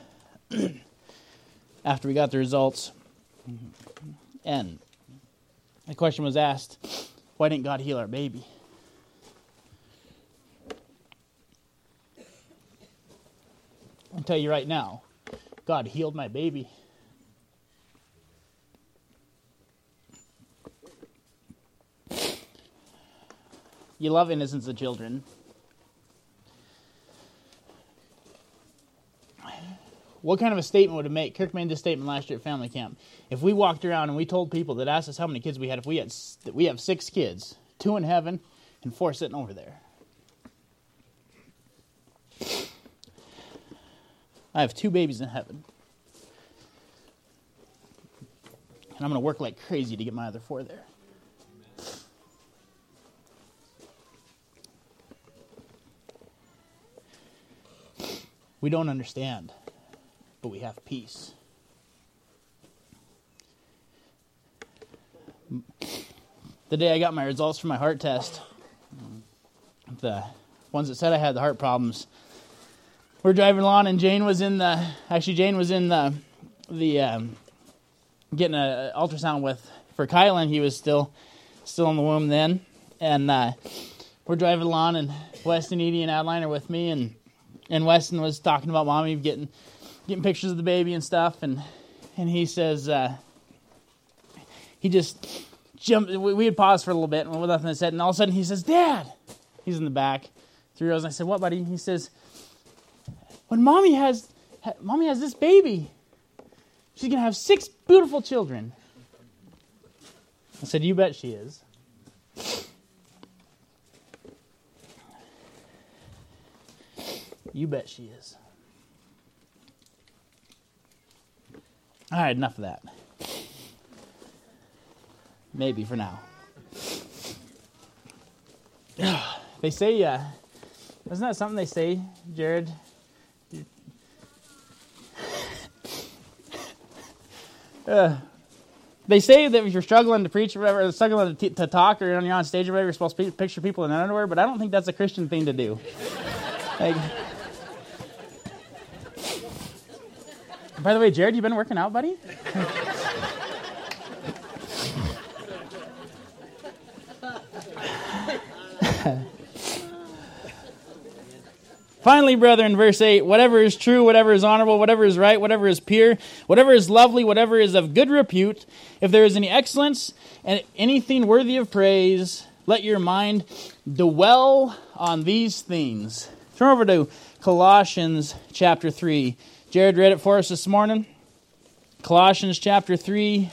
after we got the results. And the question was asked, why didn't God heal our baby? I'll tell you right now, God healed my baby. You love innocence of children. What kind of a statement would it make? Kirk made this statement last year at family camp. If we walked around and we told people that asked us how many kids we had, if we had, that we have six kids, two in heaven and four sitting over there. I have two babies in heaven. And I'm going to work like crazy to get my other four there. We don't understand, but we have peace. The day I got my results for my heart test, the ones that said I had the heart problems, we're driving along and Jane was in the, actually Jane was in the, the um, getting an ultrasound with, for Kylan. He was still, still in the womb then. And uh, we're driving along and Weston, Edie, and Adeline are with me, and And Weston was talking about Mommy getting getting pictures of the baby and stuff, and and he says uh, he just jumped. We, we had paused for a little bit, and with nothing said, and all of a sudden he says, "Dad," he's in the back, three rows. And I said, "What, buddy?" He says, "When Mommy has ha, Mommy has this baby, she's gonna have six beautiful children." I said, "You bet she is." You bet she is. All right, enough of that. Maybe for now. They say, uh, isn't that something they say, Jared? uh, they say that if you're struggling to preach or whatever, or struggling to, t- to talk, or you're on stage or whatever, you're supposed to picture people in underwear, but I don't think that's a Christian thing to do. Like, by the way, Jared, you been working out, buddy? Finally, brethren, verse eight, whatever is true, whatever is honorable, whatever is right, whatever is pure, whatever is lovely, whatever is of good repute, if there is any excellence and anything worthy of praise, let your mind dwell on these things. Turn over to Colossians chapter three. Jared read it for us this morning. Colossians chapter three,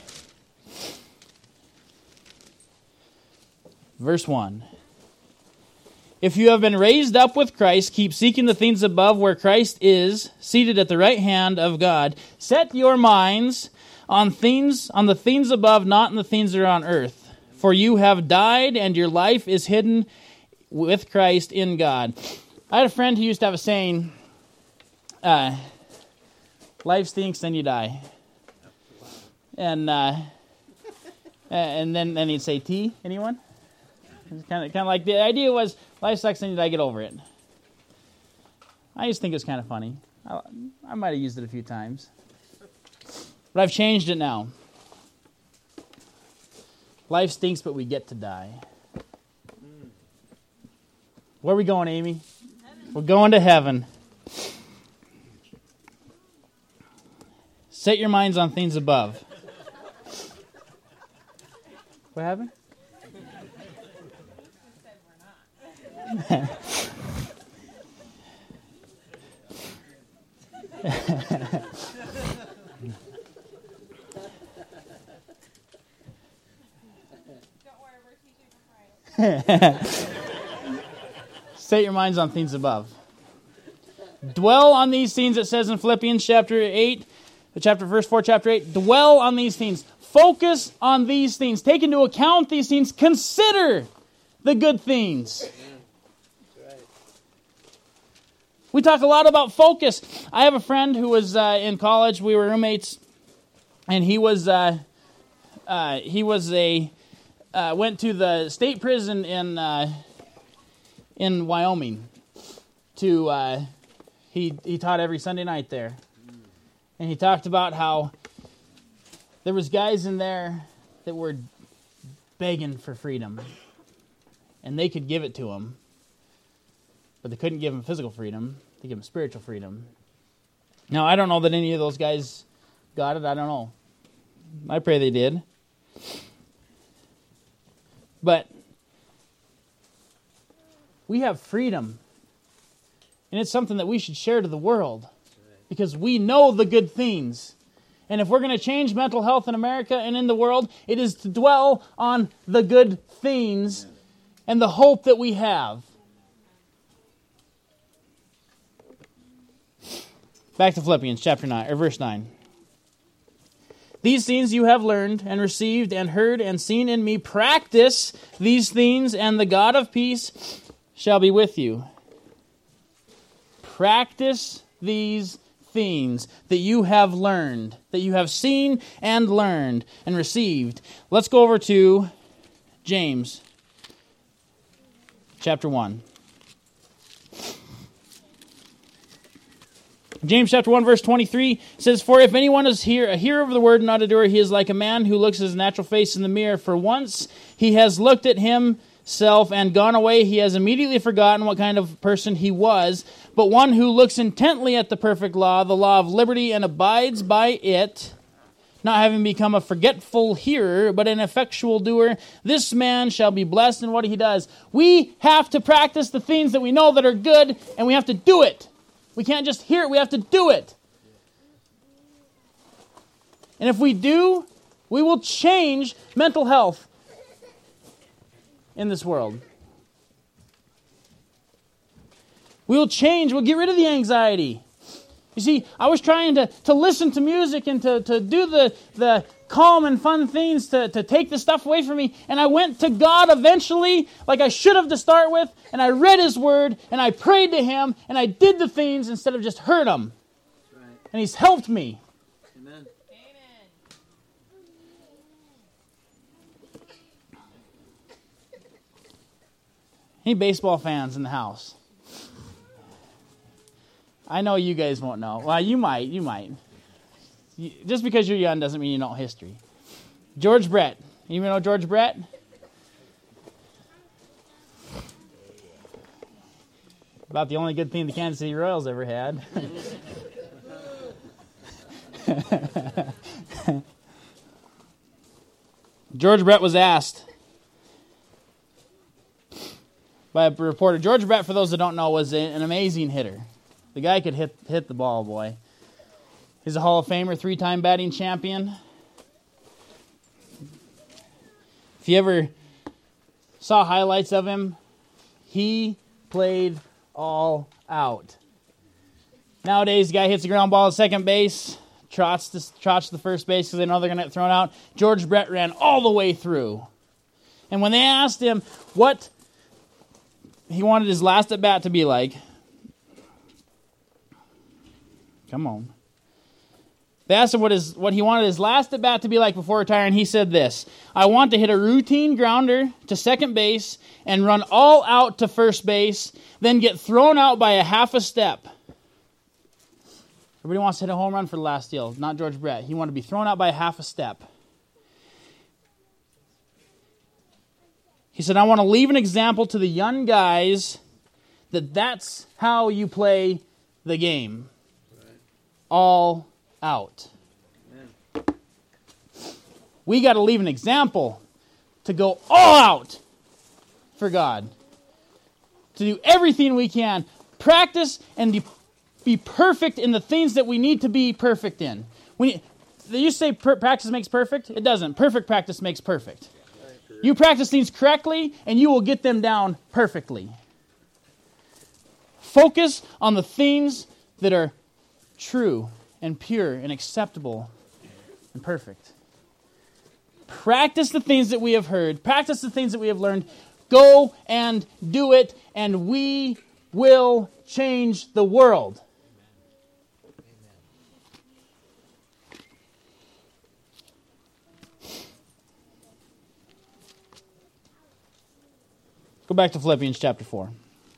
verse one. If you have been raised up with Christ, keep seeking the things above where Christ is, seated at the right hand of God. Set your minds on things, on the things above, not on the things that are on earth. For you have died, and your life is hidden with Christ in God. I had a friend who used to have a saying, uh, life stinks, then you die. And uh, and then, then he'd say, T, anyone? Kind of, kind of like the idea was, life sucks, then you die, get over it. I just think it's kind of funny. I, I might have used it a few times. But I've changed it now. Life stinks, but we get to die. Where are we going, Amy? Heaven. We're going to heaven. Set your minds on things above. What happened? Set your minds on things above. Dwell on these things, it says in Philippians chapter eight, chapter verse four, chapter eight. Dwell on these things. Focus on these things. Take into account these things. Consider the good things. We talk a lot about focus. I have a friend who was uh, in college. We were roommates, and he was uh, uh, he was a uh, went to the state prison in uh, in Wyoming. To uh, he he taught every Sunday night there, and he talked about how there was guys in there that were begging for freedom, and they could give it to him. But they couldn't give him physical freedom. They gave him spiritual freedom. Now, I don't know that any of those guys got it. I don't know. I pray they did. But we have freedom. And it's something that we should share to the world. Because we know the good things. And if we're going to change mental health in America and in the world, it is to dwell on the good things and the hope that we have. Back to Philippians chapter nine, or verse nine. These things you have learned and received and heard and seen in me. Practice these things, and the God of peace shall be with you. Practice these things that you have learned, that you have seen and learned and received. Let's go over to James chapter one. James chapter one, verse twenty-three says, For if anyone is here, a hearer of the word and not a doer, he is like a man who looks at his natural face in the mirror. For once he has looked at himself and gone away, he has immediately forgotten what kind of person he was. But one who looks intently at the perfect law, the law of liberty, and abides by it, not having become a forgetful hearer, but an effectual doer, this man shall be blessed in what he does. We have to practice the things that we know that are good, and we have to do it. We can't just hear it, we have to do it. And if we do, we will change mental health in this world. We will change, we'll get rid of the anxiety. You see, I was trying to, to listen to music and to, to do the, the calm and fun things to, to take the stuff away from me. And I went to God eventually, like I should have to start with, and I read His Word, and I prayed to Him, and I did the things instead of just heard Him. Right. And He's helped me. Amen. Any baseball fans in the house? I know you guys won't know. Well, you might. You might. You, just because you're young doesn't mean you know history. George Brett. You know George Brett? About the only good thing the Kansas City Royals ever had. George Brett was asked by a reporter. George Brett, for those that don't know, was an amazing hitter. The guy could hit hit the ball, boy. He's a Hall of Famer, three-time batting champion. If you ever saw highlights of him, he played all out. Nowadays, the guy hits a ground ball at second base, trots to, trots to the first base because they know they're going to get thrown out. George Brett ran all the way through. And when they asked him what he wanted his last at-bat to be like, come on. They asked him what his what he wanted his last at bat to be like before retiring. He said this: I want to hit a routine grounder to second base and run all out to first base, then get thrown out by a half a step. Everybody wants to hit a home run for the last deal, not George Brett. He wanted to be thrown out by a half a step. He said, I want to leave an example to the young guys that that's how you play the game. All out. Amen. We got to leave an example to go all out for God. To do everything we can. Practice and be, be perfect in the things that we need to be perfect in. We, they used to say per, practice makes perfect. It doesn't. Perfect practice makes perfect. You practice things correctly and you will get them down perfectly. Focus on the things that are true and pure and acceptable and perfect. Practice the things that we have heard. Practice the things that we have learned. Go and do it, and we will change the world. Go back to Philippians chapter four.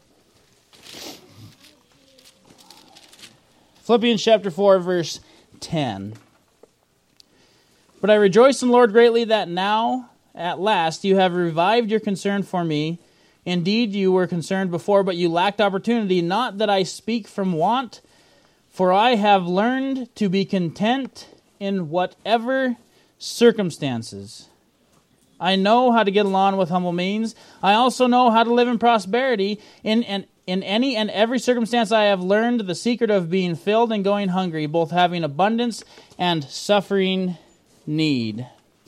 Philippians chapter four, verse ten. But I rejoice in the Lord greatly that now, at last, you have revived your concern for me. Indeed, you were concerned before, but you lacked opportunity. Not that I speak from want, for I have learned to be content in whatever circumstances. I know how to get along with humble means. I also know how to live in prosperity. In an In any and every circumstance I have learned the secret of being filled and going hungry, both having abundance and suffering need.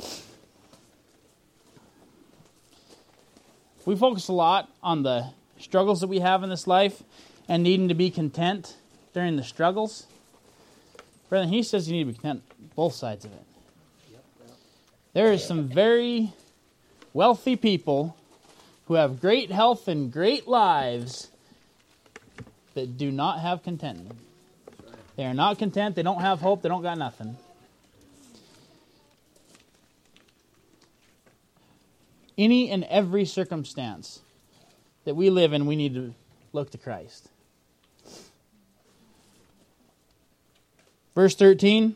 We focus a lot on the struggles that we have in this life and needing to be content during the struggles. Brethren, he says you need to be content both sides of it. There are some very wealthy people who have great health and great lives that do not have contentment. They are not content. They don't have hope. They don't got nothing. Any and every circumstance that we live in, we need to look to Christ. Verse thirteen,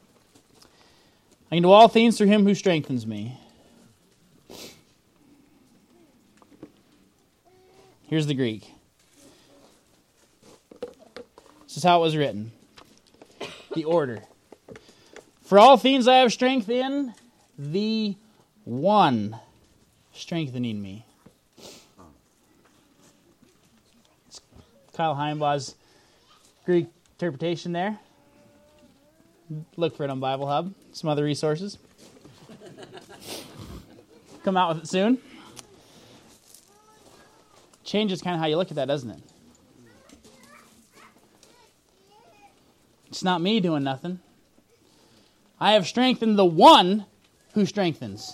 I can do all things through him who strengthens me. Here's the Greek. This is how it was written. The order. For all things I have strength in the one strengthening me. It's Kyle Heimbaugh's Greek interpretation there. Look for it on Bible Hub. Some other resources. Come out with it soon. Changes kind of how you look at that, doesn't it? It's not me doing nothing. I have strengthened the one who strengthens.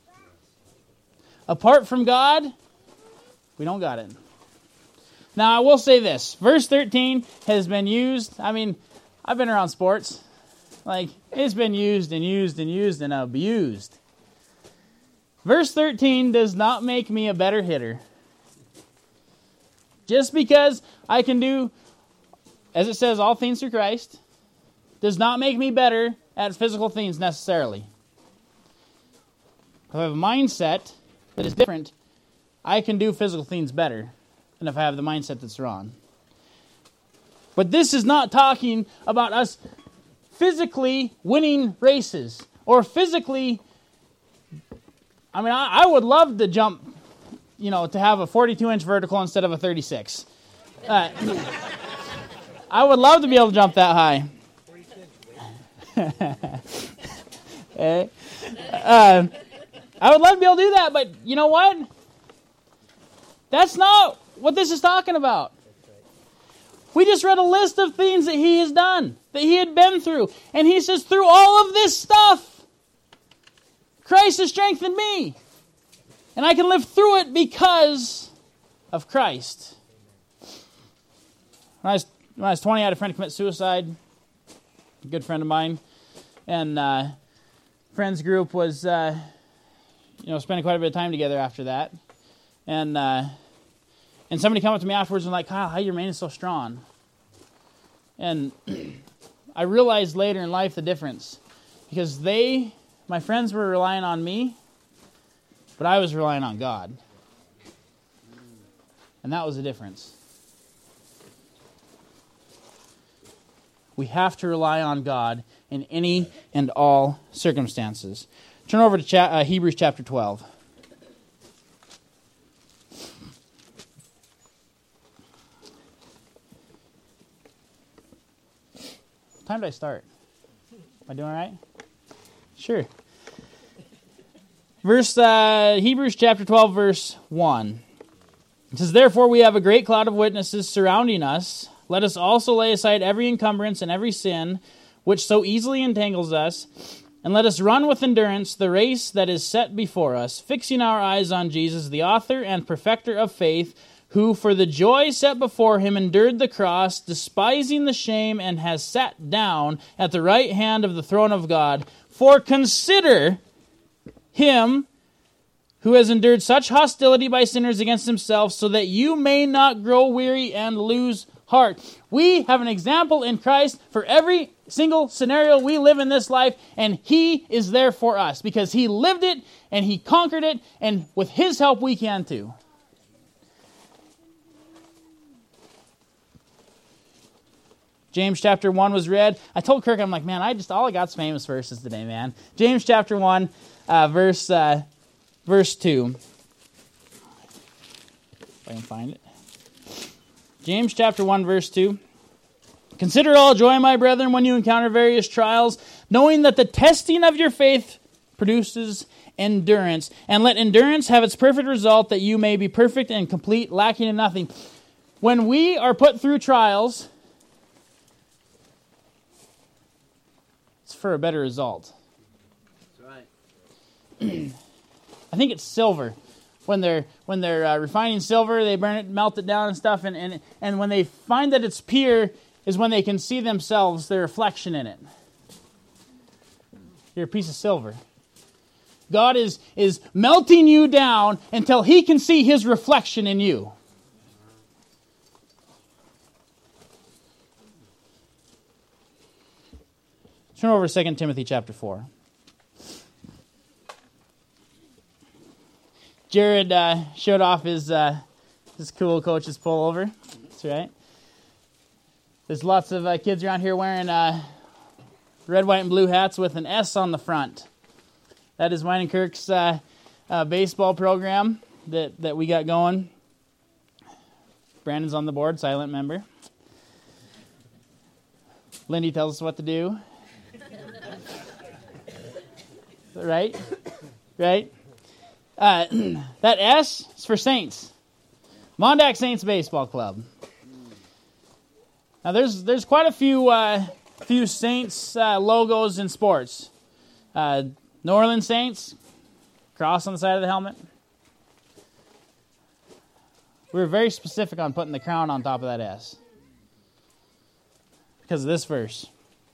Apart from God, we don't got it. Now, I will say this. Verse thirteen has been used. I mean, I've been around sports. Like, it's been used and used and used and abused. Verse thirteen does not make me a better hitter. Just because I can do, as it says, all things through Christ, does not make me better at physical things necessarily. If I have a mindset that is different, I can do physical things better than if I have the mindset that's wrong. But this is not talking about us physically winning races or physically, I mean, I, I would love to jump, you know, to have a forty-two inch vertical instead of a thirty-six. Uh, I would love to be able to jump that high. eh? uh, I would love to be able to do that, but you know what? That's not what this is talking about. We just read a list of things that he has done, that he had been through. And he says, through all of this stuff, Christ has strengthened me. And I can live through it because of Christ. When I was, when I was twenty, I had a friend commit suicide. A good friend of mine. And uh, friends group was, uh, you know, spending quite a bit of time together after that. And uh, and somebody come up to me afterwards and like, Kyle, how you remain so strong? And I realized later in life the difference. Because they, my friends were relying on me, but I was relying on God. And that was the difference. We have to rely on God in any and all circumstances. Turn over to cha- uh, Hebrews chapter twelve. What time did I start? Am I doing all right? Sure. Verse uh, Hebrews chapter twelve, verse one. It says, therefore we have a great cloud of witnesses surrounding us. Let us also lay aside every encumbrance and every sin which so easily entangles us, and let us run with endurance the race that is set before us, fixing our eyes on Jesus, the author and perfecter of faith, who for the joy set before him endured the cross, despising the shame, and has sat down at the right hand of the throne of God. For consider him who has endured such hostility by sinners against himself, so that you may not grow weary and lose heart. We have an example in Christ for every single scenario we live in this life, and he is there for us because he lived it and he conquered it, and with his help we can too. James chapter one was read. I told Kirk, I'm like, man, I just all I got's famous verses today, man. James chapter one, uh, verse uh, verse two. If I can find it. James chapter one, verse two. Consider all joy, my brethren, when you encounter various trials, knowing that the testing of your faith produces endurance. And let endurance have its perfect result, that you may be perfect and complete, lacking in nothing. When we are put through trials, it's for a better result. That's right. I think it's silver. When they're when they're uh, refining silver, they burn it, melt it down and stuff, and, and and when they find that it's pure, is when they can see themselves, their reflection in it. You're a piece of silver. God is is melting you down until He can see His reflection in you. Turn over to Second Timothy chapter four. Jared uh, showed off his uh, his cool coach's pullover. That's right. There's lots of uh, kids around here wearing uh, red, white, and blue hats with an S on the front. That is mine and Kirk's uh, uh, baseball program that, that we got going. Brandon's on the board, silent member. Lindy tells us what to do. Right? Right? Uh, that S is for Saints. Mondack Saints Baseball Club. Now, there's there's quite a few uh, few Saints uh, logos in sports. Uh, New Orleans Saints, cross on the side of the helmet. We were very specific on putting the crown on top of that S because of this verse.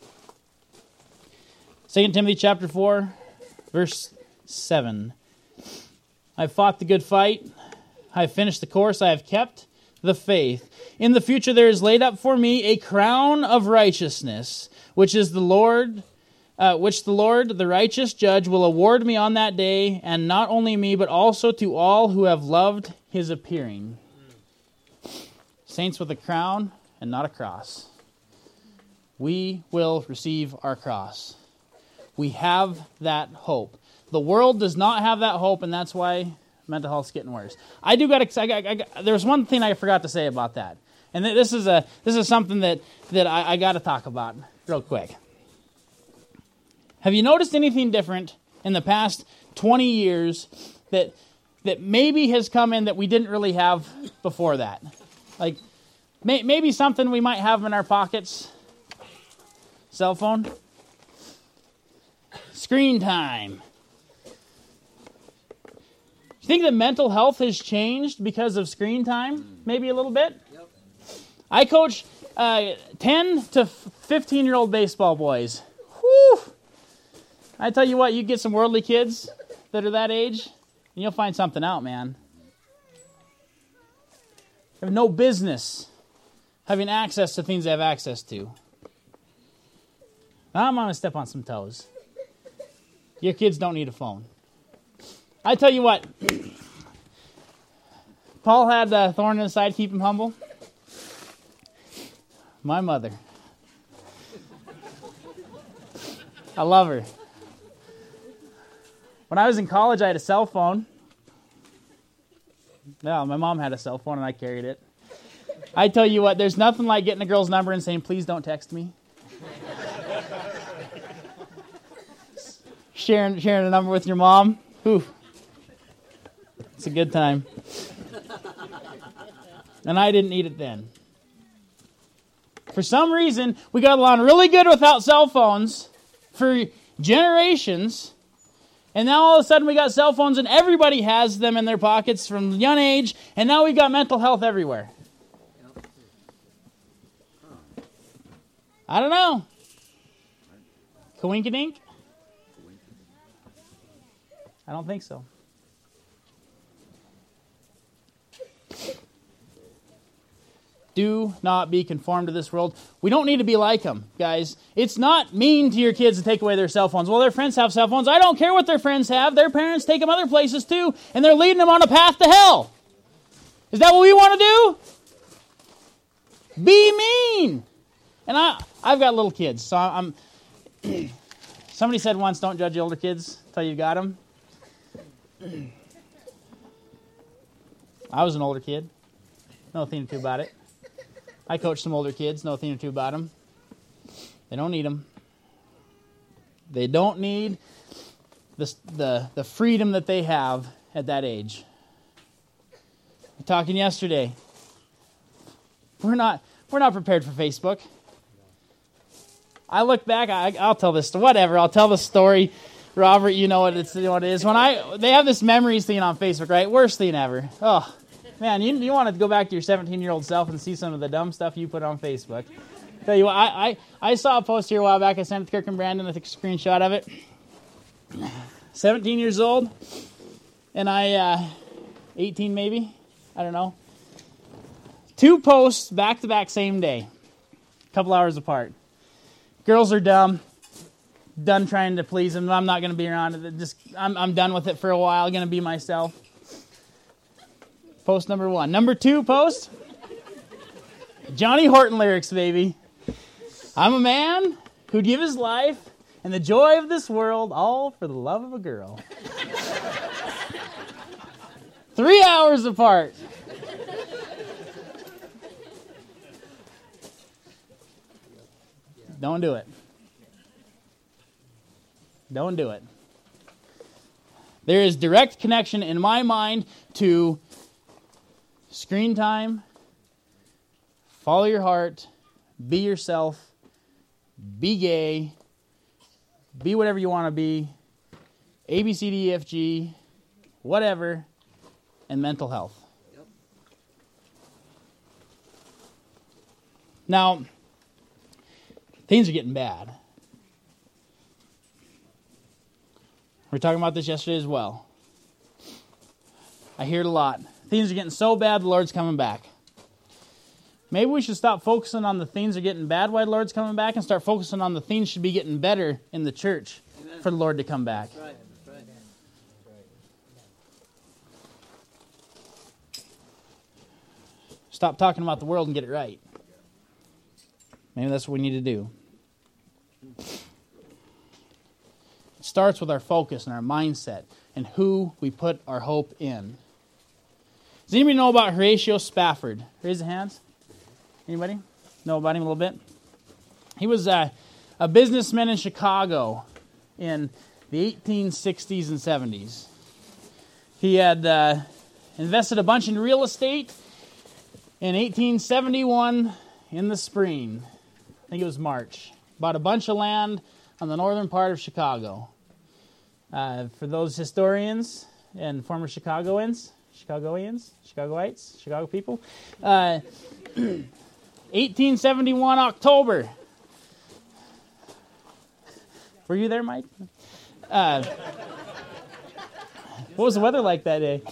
Second Timothy chapter four, verse seven. I have fought the good fight. I have finished the course. I have kept the faith. In the future there is laid up for me a crown of righteousness, which is the Lord, uh, which the Lord, the righteous judge, will award me on that day, and not only me, but also to all who have loved His appearing. Saints with a crown and not a cross. We will receive our cross. We have that hope. The world does not have that hope, and that's why mental health's getting worse. I do got. I got, I got there's one thing I forgot to say about that, and this is a this is something that that I, I got to talk about real quick. Have you noticed anything different in the past twenty years that that maybe has come in that we didn't really have before that? Like may, maybe something we might have in our pockets. Cell phone. Screen time. You think that mental health has changed because of screen time? Maybe a little bit? Yep. I coach uh, ten to fifteen-year-old baseball boys. Whew! I tell you what, you get some worldly kids that are that age, and you'll find something out, man. They have no business having access to things they have access to. I'm going to step on some toes. Your kids don't need a phone. I tell you what, Paul had a thorn in his side, keep him humble. My mother. I love her. When I was in college, I had a cell phone. No, my mom had a cell phone and I carried it. I tell you what, there's nothing like getting a girl's number and saying, please don't text me. sharing, sharing a number with your mom. Whew. It's a good time. And I didn't need it then. For some reason, we got along really good without cell phones for generations. And now all of a sudden we got cell phones and everybody has them in their pockets from a young age. And now we've got mental health everywhere. I don't know. Coinkydink? I don't think so. Do not be conformed to this world. We don't need to be like them, guys. It's not mean to your kids to take away their cell phones. Well, their friends have cell phones. I don't care what their friends have. Their parents take them other places too, and they're leading them on a path to hell. Is that what we want to do? Be mean. And I, I've got little kids, so I'm. Somebody said once, "Don't judge older kids until you've got them." I was an older kid. No thing to do about it. I coach some older kids. No thing to do about them. They don't need them. They don't need the the the freedom that they have at that age. We were talking yesterday. We're not we're not prepared for Facebook. I look back, I, I'll tell this, whatever, I'll tell the story. Robert, you know what, it's, you know what it is. When I, they have this memories thing on Facebook, right? Worst thing ever. Oh, man, you, you want to go back to your seventeen-year-old self and see some of the dumb stuff you put on Facebook. Tell you what, I, I, I saw a post here a while back. I sent it to Kirk and Brandon. I took a screenshot of it. seventeen years old, and I, uh, eighteen maybe, I don't know. Two posts back-to-back same day, a couple hours apart. Girls are dumb. Done trying to please them. I'm not going to be around. Just I'm I'm done with it for a while. Going to be myself. Post number one. Number two post. Johnny Horton lyrics, baby. I'm a man who'd give his life and the joy of this world all for the love of a girl. Three hours apart. Don't do it. Don't do it. There is direct connection in my mind to screen time, follow your heart, be yourself, be gay, be whatever you want to be, A, B, C, D, E, F, G, whatever, and mental health. Yep. Now, things are getting bad. We were talking about this yesterday as well. I hear it a lot. Things are getting so bad, the Lord's coming back. Maybe we should stop focusing on the things that are getting bad, why the Lord's coming back, and start focusing on the things should be getting better in the church. Amen. For the Lord to come back. That's right. That's right. Stop talking about the world and get it right. Maybe that's what we need to do. It starts with our focus and our mindset and who we put our hope in. Does anybody know about Horatio Spafford? Raise your hands. Anybody know about him a little bit? He was a, a businessman in Chicago in the eighteen sixties and seventies. He had uh, invested a bunch in real estate in eighteen seventy-one in the spring. I think it was March. Bought a bunch of land on the northern part of Chicago. Uh, for those historians and former Chicagoans, Chicagoans, Chicagoites, Chicago people, uh, eighteen seventy-one October. Were you there, Mike? Uh, what was the weather like that day?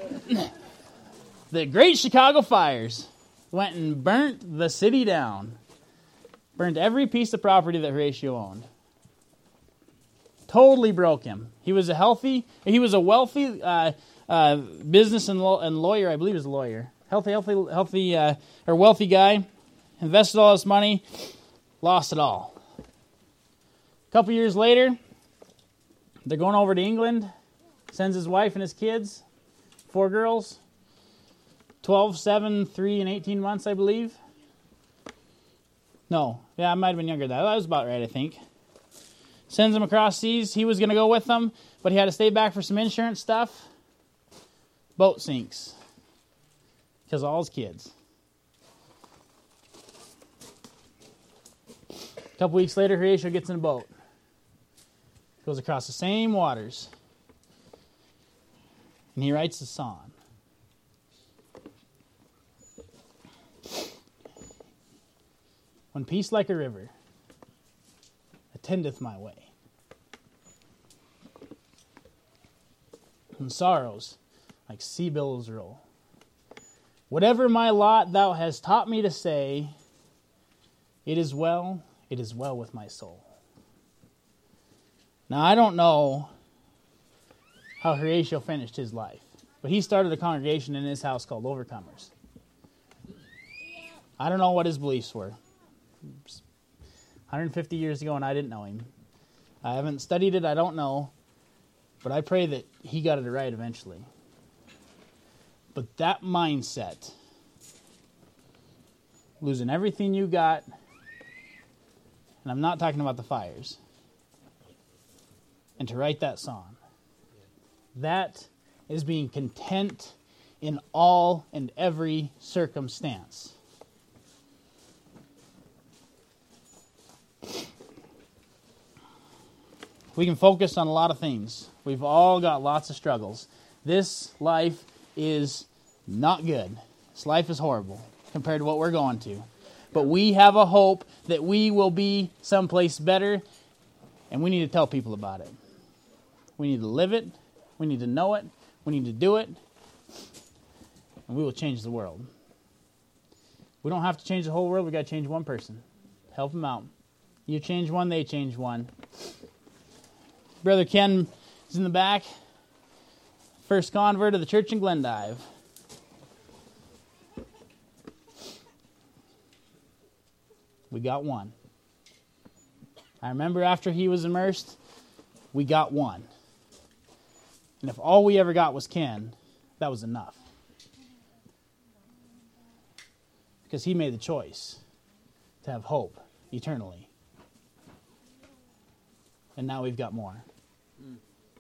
The Great Chicago Fires went and burnt the city down. Burned every piece of property that Horatio owned. Totally broke him. He was a healthy, he was a wealthy uh, uh, business and, lo- and lawyer, I believe he was a lawyer. Healthy, healthy, healthy, uh, or wealthy guy. Invested all his money, lost it all. A couple years later, they're going over to England. Sends his wife and his kids, four girls, twelve, seven, three, and eighteen months, I believe. No, yeah, I might have been younger than that. That was about right, I think. Sends them across seas. He was going to go with them, but he had to stay back for some insurance stuff. Boat sinks because of all his kids. A couple weeks later, Horatio gets in a boat. Goes across the same waters. And he writes a song. When peace like a river attendeth my way, and sorrows like sea billows roll, whatever my lot thou hast taught me to say, it is well, it is well with my soul. Now, I don't know how Horatio finished his life, but he started a congregation in his house called Overcomers. I don't know what his beliefs were. one hundred fifty years ago, and I didn't know him. I haven't studied it, I don't know, but I pray that he got it right eventually. But that mindset, losing everything you got, and I'm not talking about the fires, and to write that song, that is being content in all and every circumstance. We can focus on a lot of things. We've all got lots of struggles. This life is not good. This life is horrible compared to what we're going to. But we have a hope that we will be someplace better, and we need to tell people about it. We need to live it. We need to know it. We need to do it. And we will change the world. We don't have to change the whole world. We've got to change one person. Help them out. You change one, they change one. Brother Ken is in the back. First convert of the church in Glendive. We got one. I remember after he was immersed, we got one. And if all we ever got was Ken, that was enough. Because he made the choice to have hope eternally. And now we've got more. Mm.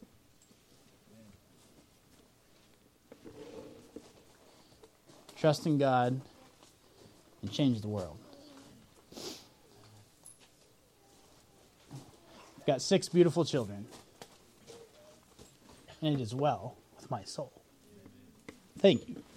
Trust in God and change the world. I've got six beautiful children. And it is well with my soul. Thank you.